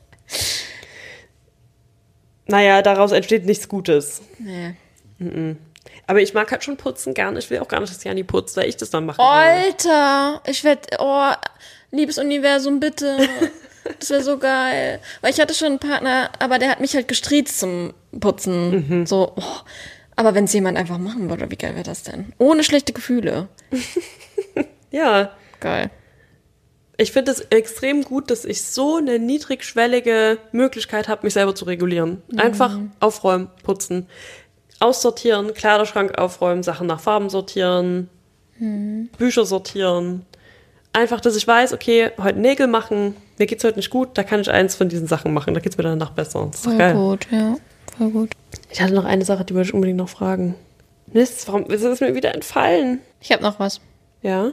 Naja, daraus entsteht nichts Gutes. Nee. Aber ich mag halt schon putzen gern. Ich will auch gar nicht, dass Jani putzt, weil ich das dann mache. Alter! Liebes Universum, bitte. Das wäre so geil. Weil ich hatte schon einen Partner, aber der hat mich halt gestriezt zum Putzen. So, aber wenn es jemand einfach machen würde, wie geil wäre das denn? Ohne schlechte Gefühle. Ja. Geil. Ich finde es extrem gut, dass ich so eine niedrigschwellige Möglichkeit habe, mich selber zu regulieren. Einfach aufräumen, putzen, aussortieren, Kleiderschrank aufräumen, Sachen nach Farben sortieren, Bücher sortieren. Einfach, dass ich weiß, okay, heute Nägel machen, mir geht's heute nicht gut, da kann ich eins von diesen Sachen machen, da geht's mir danach besser. Das ist doch geil. Gut, ja, voll gut. Ich hatte noch eine Sache, die wollte ich unbedingt noch fragen. Mist, warum ist es mir wieder entfallen? Ich habe noch was. Ja?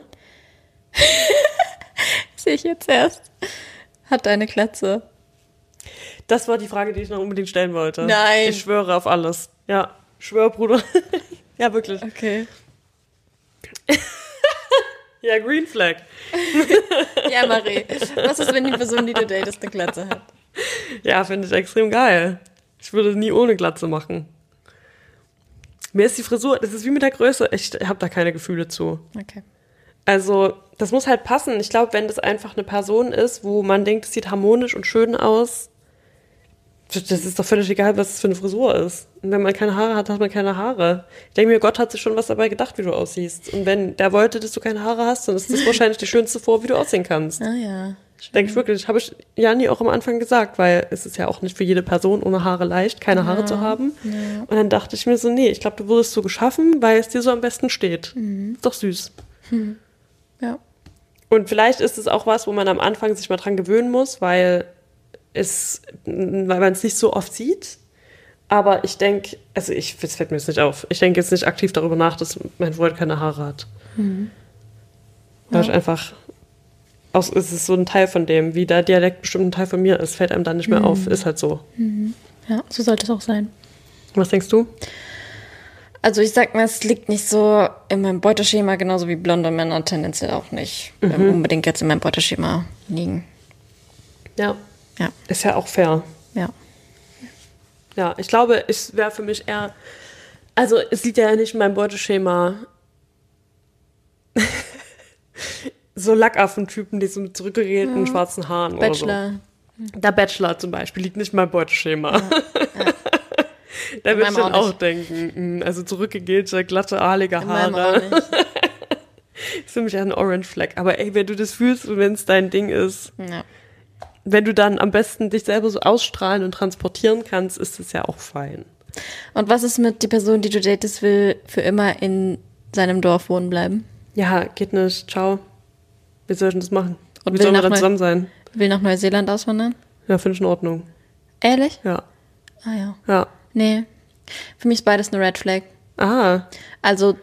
Sehe ich jetzt erst. Hat deine Glatze. Das war die Frage, die ich noch unbedingt stellen wollte. Nein. Ich schwöre auf alles. Ja, schwör, Bruder. Ja, wirklich. Okay. Ja, Green Flag. Ja, Marie, was ist, wenn die Person, die du datest, eine Glatze hat? Ja, finde ich extrem geil. Ich würde es nie ohne Glatze machen. Mir ist die Frisur, das ist wie mit der Größe, ich habe da keine Gefühle zu. Okay. Also, das muss halt passen. Ich glaube, wenn das einfach eine Person ist, wo man denkt, es sieht harmonisch und schön aus, das ist doch völlig egal, was es für eine Frisur ist. Und wenn man keine Haare hat, hat man keine Haare. Ich denke mir, Gott hat sich schon was dabei gedacht, wie du aussiehst. Und wenn der wollte, dass du keine Haare hast, dann ist das wahrscheinlich die schönste Form, wie du aussehen kannst. Ah ja. Denke ich wirklich. Habe ich Jani auch am Anfang gesagt, weil es ist ja auch nicht für jede Person ohne Haare leicht, keine Haare zu haben. Ja. Und dann dachte ich mir so, nee, ich glaube, du wurdest so geschaffen, weil es dir so am besten steht. Ist doch süß. Ja. Und vielleicht ist es auch was, wo man am Anfang sich mal dran gewöhnen muss, weil man es nicht so oft sieht. Aber ich denke, also es fällt mir jetzt nicht auf. Ich denke jetzt nicht aktiv darüber nach, dass mein Freund keine Haare hat. Weil ich einfach, es ist so ein Teil von dem, wie der Dialekt bestimmt ein Teil von mir ist, fällt einem dann nicht mehr auf. Ist halt so. Ja, so sollte es auch sein. Was denkst du? Also ich sag mal, es liegt nicht so in meinem Beuteschema, genauso wie blonde Männer tendenziell auch nicht unbedingt jetzt in meinem Beuteschema liegen. Ja. Ja. Ist ja auch fair. Ja. Ja, ich glaube, es wäre für mich eher, also es liegt ja nicht in meinem Beuteschema so Lackaffen-Typen, die so mit zurückgegelten schwarzen Haaren Bachelor. oder so. Der Bachelor zum Beispiel liegt nicht in meinem Beuteschema. Ja. Da würde ich dann auch nicht. denken, also zurückgegelte, glatte, ahlige In meinem Haare. auch nicht. Ist für mich ja ein Orange Flag. Aber ey, wenn du das fühlst und wenn es dein Ding ist, Ja. wenn du dann am besten dich selber so ausstrahlen und transportieren kannst, ist es ja auch fein. Und was ist mit die Person, die du datest, will für immer in seinem Dorf wohnen bleiben? Ja, geht nicht. Ciao. Wie soll ich denn das machen? Und Wie will sollen wir nach dann zusammen sein? Will nach Neuseeland auswandern? Ja, finde ich in Ordnung. Ehrlich? Ja. Ah ja. Ja. Nee. Für mich ist beides eine Red Flag. Ah. Also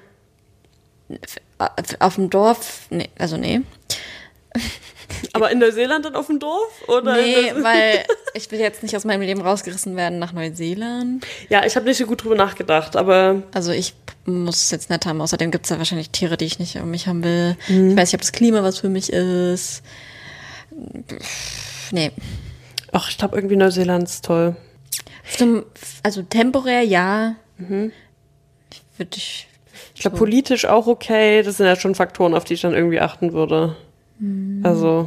auf dem Dorf, nee, also nee. Aber in Neuseeland dann auf dem Dorf? Oder Nee, weil ich will jetzt nicht aus meinem Leben rausgerissen werden nach Neuseeland. Ja, ich habe nicht so gut drüber nachgedacht, aber Also ich muss es jetzt nicht haben. Außerdem gibt es da wahrscheinlich Tiere, die ich nicht um mich haben will. Ich weiß nicht, ob das Klima was für mich ist. Nee. ach, ich glaube irgendwie Neuseeland ist toll. Also temporär ja. Ich glaube politisch auch okay. Das sind ja schon Faktoren, auf die ich dann irgendwie achten würde. Also,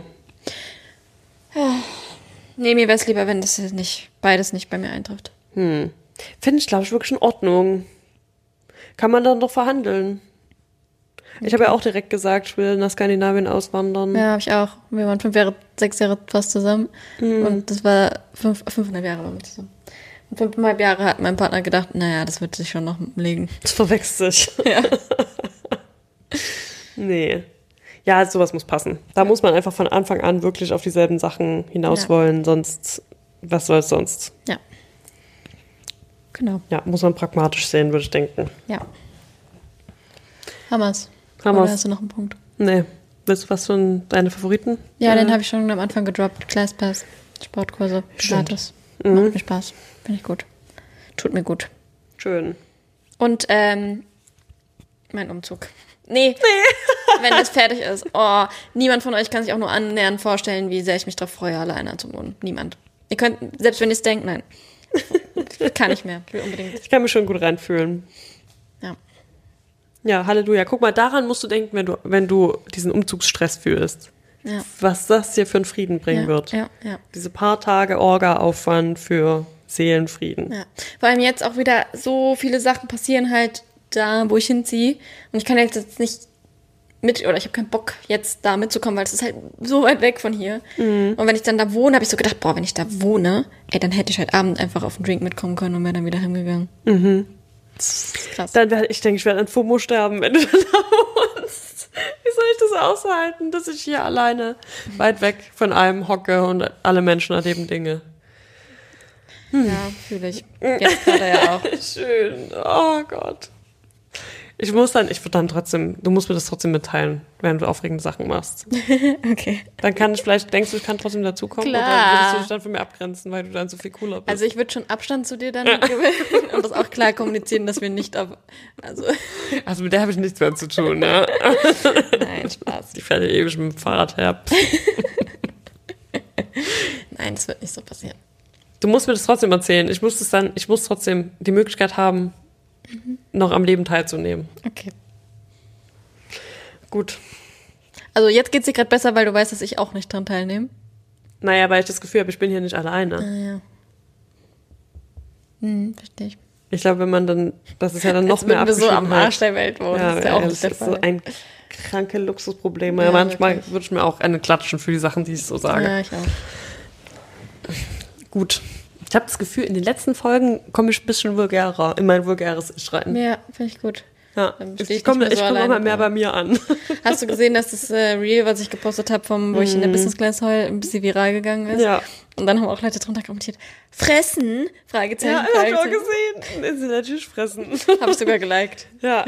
Nee, mir wäre es lieber, wenn das nicht, beides nicht bei mir eintrifft. finde ich, glaube ich, wirklich in Ordnung. Kann man dann doch verhandeln. Ich habe ja auch direkt gesagt, ich will nach Skandinavien auswandern. Ja, habe ich auch. Wir waren 6 Jahre fast zusammen. Und das war 5,5 Jahre waren wir zusammen. Und 5,5 Jahre hat mein Partner gedacht, naja, das wird sich schon noch legen. Das verwechselt sich. Ja. Nee. Ja, sowas muss passen. Da muss man einfach von Anfang an wirklich auf dieselben Sachen hinaus Ja. wollen, sonst, was soll es sonst? Ja. Genau. Ja, muss man pragmatisch sehen, würde ich denken. Ja. Hammers. Hammers. Oder hast du noch einen Punkt? Nee. Willst du was von deine Favoriten? Ja, den habe ich schon am Anfang gedroppt. Classpass, Sportkurse, Pilates. Macht mir Spaß. Finde ich gut. Tut mir gut. Schön. Und mein Umzug. Nee. Wenn das fertig ist. Oh, niemand von euch kann sich auch nur annähernd vorstellen, wie sehr ich mich darauf freue, alleine zu wohnen. Niemand. Ihr könnt, selbst wenn ihr es denkt, nein. Kann nicht mehr. Ich will unbedingt. Ich kann mich schon gut reinfühlen. Ja. Ja, Halleluja. Guck mal, daran musst du denken, wenn du diesen Umzugsstress fühlst. Ja. Was das dir für einen Frieden bringen Ja, wird. ja. Diese paar Tage Orga-Aufwand für Seelenfrieden. Ja. Vor allem jetzt auch wieder so viele Sachen passieren halt da, wo ich hinziehe. Und ich kann jetzt nicht oder ich habe keinen Bock, jetzt da mitzukommen, weil es ist halt so weit weg von hier. Und wenn ich dann da wohne, habe ich so gedacht, boah, wenn ich da wohne, dann hätte ich heute Abend einfach auf einen Drink mitkommen können und wäre dann wieder heimgegangen. Das ist krass. Ich denke, ich werde an FOMO sterben, wenn du dann da wohnst. Wie soll ich das aushalten, dass ich hier alleine weit weg von allem hocke und alle Menschen erleben Dinge? Ja, fühle ich. Jetzt gerade ja auch. Schön. Oh Gott. du musst mir das trotzdem mitteilen, wenn du aufregende Sachen machst. Okay. Dann denkst du, ich kann trotzdem dazukommen? Klar. Oder würdest du dich dann von mir abgrenzen, weil du dann so viel cooler bist? Also ich würde schon Abstand zu dir dann gewinnen und das auch klar kommunizieren, dass wir nicht Also mit der habe ich nichts mehr zu tun, ne? Nein, Spaß. Die fährt ja ewig mit dem Fahrrad her. Nein, das wird nicht so passieren. Du musst mir das trotzdem erzählen. Ich muss trotzdem die Möglichkeit haben, noch am Leben teilzunehmen. Okay. Gut. Also jetzt geht's dir gerade besser, weil du weißt, dass ich auch nicht dran teilnehme. Naja, weil ich das Gefühl habe, ich bin hier nicht alleine. Ja. Verstehe ich. Ich glaube, das ist ja dann noch Als mehr würden wir so am Abgeschiedenheit. Arsch der Welt wohnen. Ja, das ist ja auch das nicht der ist Fall. so ein kranke Luxusproblem. Ja, Manchmal wirklich. würde ich mir auch eine klatschen für die Sachen, die ich so sage. Ja, ich auch. Gut. Ich habe das Gefühl, in den letzten Folgen komme ich ein bisschen vulgärer, in mein vulgäres Ich rein. Ja, finde ich gut. Ja, Dann stehe ich ich komme nicht mehr so immer alleine mehr da. bei mir an. Hast du gesehen, dass das Reel, was ich gepostet habe, wo ich in der Business Class heul, ein bisschen viral gegangen ist? Ja. Und dann haben auch Leute drunter kommentiert, fressen? Fragezeichen, Ja, hab ich auch Fragezeichen. gesehen. Sie natürlich fressen. Habe ich sogar geliked. Ja.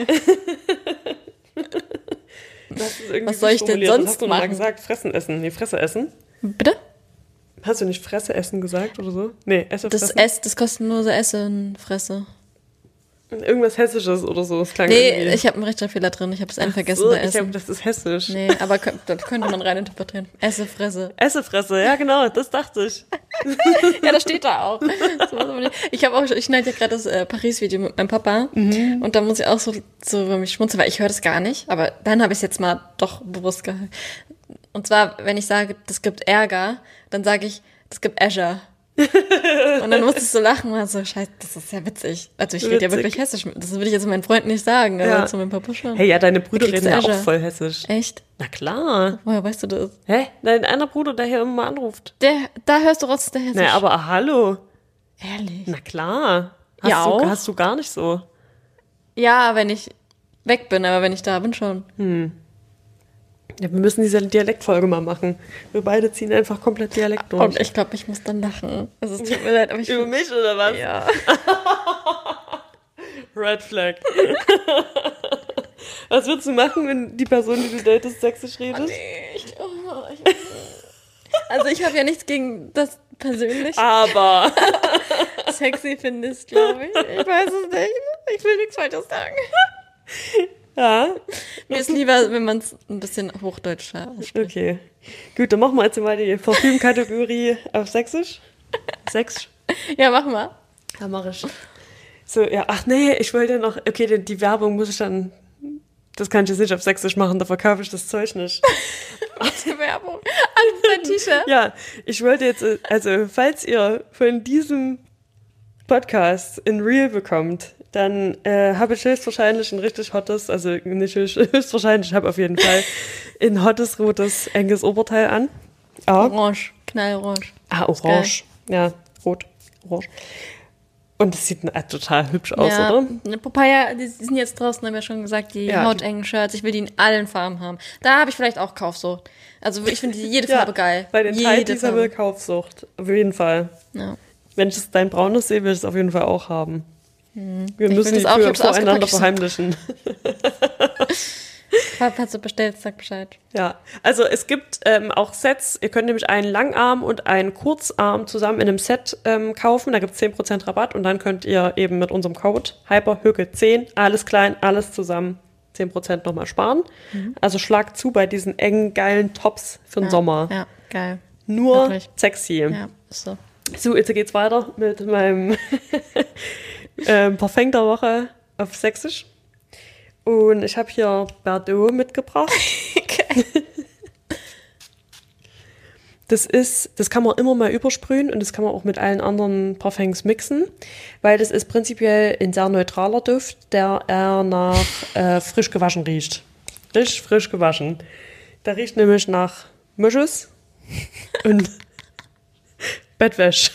Das ist irgendwie Was soll ich denn formuliert. sonst Was hast du noch mal machen? gesagt? Fressen essen. Nee, Fresse essen. Bitte? Hast du nicht Fresse essen gesagt oder so? Nee, Esse Das fressen. das kostenlose Essen, Fresse. Irgendwas Hessisches oder so. Das klang Nee, irgendwie. ich habe einen Rechtschreibfehler drin. Ich habe das N vergessen so, bei ich Essen. glaube, das ist hessisch. Nee, aber das könnte man rein interpretieren. Esse, Fresse. Essefresse, ja genau, das dachte ich. Ja, das steht da auch. Ich schneide ja gerade das Paris-Video mit meinem Papa und da muss ich auch so über mich schmunzeln, weil ich höre das gar nicht, aber dann habe ich es jetzt mal doch bewusst gehört. Und zwar, wenn ich sage, das gibt Ärger, dann sage ich, das gibt Azure. Und dann musste ich so lachen und so, scheiße, das ist ja witzig. Also ich rede ja wirklich hessisch. Das würde ich jetzt meinen Freunden nicht sagen, aber zu meinem Papa schon. Hey, ja, deine Brüder Da kriegst reden ja du auch Azure. voll hessisch. Echt? Na klar. Woher weißt du das? Hä? Dein einer Bruder, der hier immer mal anruft. Da hörst du raus, der hessisch. Na, aber hallo. Ehrlich? Na klar. Ja, auch? Hast du gar nicht so. Ja, wenn ich weg bin, aber wenn ich da bin schon. Ja, wir müssen diese Dialektfolge mal machen. Wir beide ziehen einfach komplett Dialekt durch. Und ich glaube, ich muss dann lachen. Also es tut mir leid, aber ich Über mich oder was? Ja. Red Flag. Was würdest du machen, wenn die Person, die du datest, sächsisch redet? Also ich habe ja nichts gegen das persönlich Aber. sexy findest, glaube ich. Ich weiß es nicht. Ich will nichts Falsches sagen. Ja, Mir ist lieber, wenn man es ein bisschen Hochdeutsch ausspricht. okay. Gut, dann machen wir jetzt mal die Parfüm-Kategorie auf sächsisch. Sächsisch? Ja, mach mal. Ja, mach ich. So, ja, ach nee, ich wollte noch, okay, die Werbung muss ich dann, das kann ich jetzt nicht auf sächsisch machen, da verkaufe ich das Zeug nicht. Die Werbung. An dein T-Shirt. Ja, ich wollte jetzt, also falls ihr von diesem Podcast in Real bekommt, dann habe ich höchstwahrscheinlich ein richtig hottes, also nicht höchstwahrscheinlich, ich habe auf jeden Fall ein hottes, rotes, enges Oberteil an. Ja. Orange. Knallorange. Ah, orange. Ja, rot, orange. Und es sieht total hübsch aus, Ja, oder? Papaya, die sind jetzt draußen, haben wir schon gesagt, die Ja, hautengen Shirts. Ich will die in allen Farben haben. Da habe ich vielleicht auch Kaufsucht. Also ich finde jede Farbe geil. Bei den jede Tighties haben wir Kaufsucht. Auf jeden Fall. Ja. Wenn ich das dein braunes sehe, will ich es auf jeden Fall auch haben. Wir Ich müssen will die das auch, ich für hab's voreinander ausgepackt. verheimlichen. Falls du bestellst, sag Bescheid. Ja, also es gibt auch Sets. Ihr könnt nämlich einen Langarm und einen Kurzarm zusammen in einem Set kaufen. Da gibt es 10% Rabatt und dann könnt ihr eben mit unserem Code HYPERHÖCKE10, alles klein, alles zusammen, 10% nochmal sparen. Also schlagt zu bei diesen engen, geilen Tops für den Sommer. Ja, geil. Nur Wirklich. sexy. Ja, ist so. So, jetzt geht's weiter mit meinem Parfum der Woche auf Sächsisch. Und ich habe hier Bordeaux mitgebracht. Das kann man immer mal übersprühen und das kann man auch mit allen anderen Parfums mixen, weil das ist prinzipiell ein sehr neutraler Duft, der eher nach frisch gewaschen riecht. Richtig frisch gewaschen. Der riecht nämlich nach Moschus und Bettwäsche.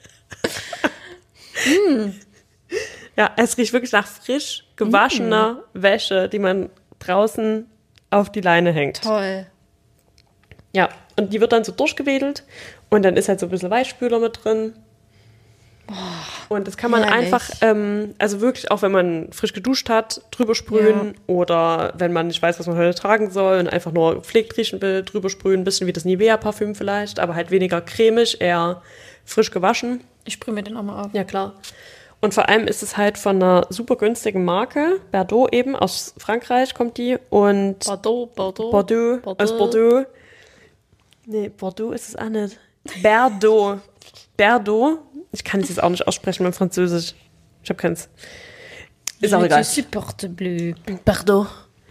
Ja, es riecht wirklich nach frisch gewaschener Wäsche, die man draußen auf die Leine hängt. Toll. Ja, und die wird dann so durchgewedelt und dann ist halt so ein bisschen Weichspüler mit drin. Und das kann man herrlich. einfach, also wirklich auch wenn man frisch geduscht hat, drüber sprühen oder wenn man nicht weiß, was man heute tragen soll und einfach nur gepflegt riechen will, drüber sprühen, ein bisschen wie das Nivea-Parfüm vielleicht, aber halt weniger cremig, eher frisch gewaschen. Ich sprühe mir den auch mal auf. Ja, klar. Und vor allem ist es halt von einer super günstigen Marke, Bordeaux eben, aus Frankreich kommt die und Bordeaux. Aus Bordeaux. Nee, Bordeaux ist es auch nicht. Bordeaux. Ich kann es jetzt auch nicht aussprechen mit Französisch. Ich habe keins. Ist auch egal. Supporte bleu. Bordeaux.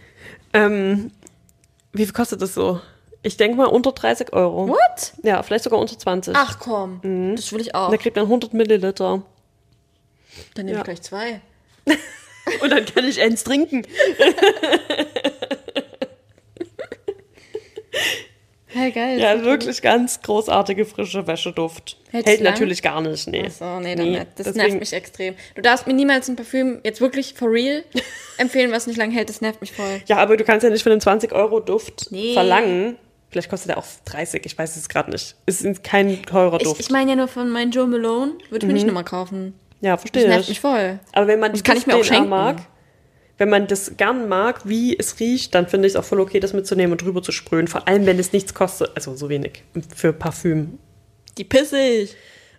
Wie viel kostet das so? Ich denke mal unter 30 Euro. What? Ja, vielleicht sogar unter 20. Ach komm, das will ich auch. Und da kriegt man 100 Milliliter. Dann nehme Ja. ich gleich 2. Und dann kann ich eins trinken. Hey, geil. Ja, wirklich ganz großartige frische Wäscheduft. Hält's Hält lang? natürlich gar nicht, nee. Achso, nee, dann nicht. Das deswegen- nervt mich extrem. Du darfst mir niemals ein Parfüm jetzt wirklich for real empfehlen, was nicht lang hält. Das nervt mich voll. Ja, aber du kannst ja nicht für einen 20-Euro-Duft Nee. verlangen. Vielleicht kostet der auch 30, ich weiß es gerade nicht. Es ist kein teurer Duft. Ich meine ja nur von meinem Joe Malone. Würde ich mir nicht nochmal kaufen. ja, Das verstehe nervt ich. mich voll. Aber wenn man Das kann ich mir auch den schenken. mag, wenn man das gern mag, wie es riecht, dann finde ich es auch voll okay, das mitzunehmen und drüber zu sprühen. Vor allem, wenn es nichts kostet, also so wenig für Parfüm. Die pisse ich.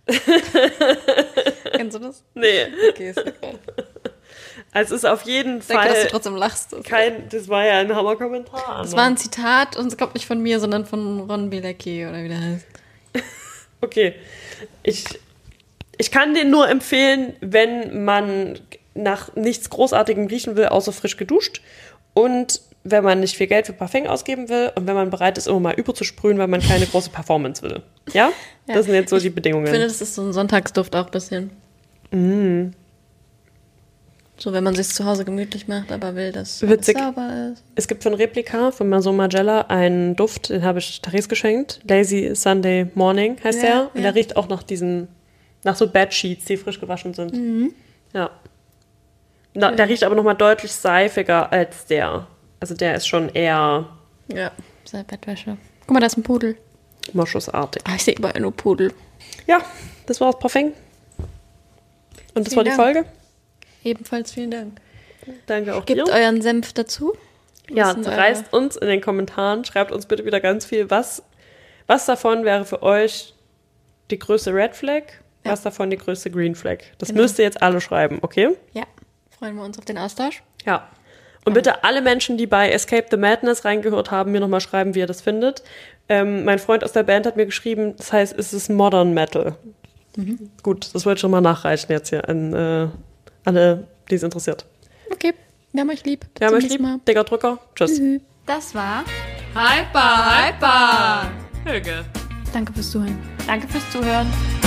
Kennst du das? Nee, Okay, ist egal. also es ist auf jeden Danke, dass du Fall trotzdem lachst. das war ja ein Hammer-Kommentar. Das war ein Zitat und es kommt nicht von mir, sondern von Ron Bilecki oder wie der heißt. Okay, ich kann den nur empfehlen, wenn man nach nichts Großartigem riechen will, außer frisch geduscht. Und wenn man nicht viel Geld für Parfum ausgeben will und wenn man bereit ist, immer mal überzusprühen, weil man keine große Performance will. Ja? Ja. Das sind jetzt so die Bedingungen. Ich finde, das ist so ein Sonntagsduft auch ein bisschen. So, wenn man sich zu Hause gemütlich macht, aber will, dass alles Witzig. sauber ist. Es gibt von Replika, von Maison Margiela, einen Duft, den habe ich Therese geschenkt. Lazy Sunday Morning heißt Ja, der. Und ja. der riecht auch nach so Bedsheets, die frisch gewaschen sind. Ja. Der riecht aber nochmal deutlich seifiger als der. Also der ist schon eher Ja, sei Bettwäsche. Guck mal, da ist ein Pudel. moschusartig. Ah, ich sehe überall nur Pudel. Ja, das war das Parfum. Und das war die Vielen Dank. Folge. Ebenfalls vielen Dank. Danke auch Gebt dir. euren Senf dazu. Ja, Was sind zerreißt uns in den Kommentaren. Schreibt uns bitte wieder ganz viel, was davon wäre für euch die größte Red Flag, Ja. was davon die größte Green Flag. Das Genau. müsst ihr jetzt alle schreiben, okay? Ja, freuen wir uns auf den Austausch. Ja. Und bitte alle Menschen, die bei Escape the Madness reingehört haben, mir nochmal schreiben, wie ihr das findet. Mein Freund aus der Band hat mir geschrieben, das heißt, es ist Modern Metal. Gut, das wollte ich schon mal nachreichen jetzt hier an alle, die es interessiert. Okay, wir haben euch lieb. Bis Ja, zum euch nächsten lieb. Mal. Dicker Drücker. Tschüss. Das war. Hyper! Helge. Danke fürs Zuhören. Danke fürs Zuhören.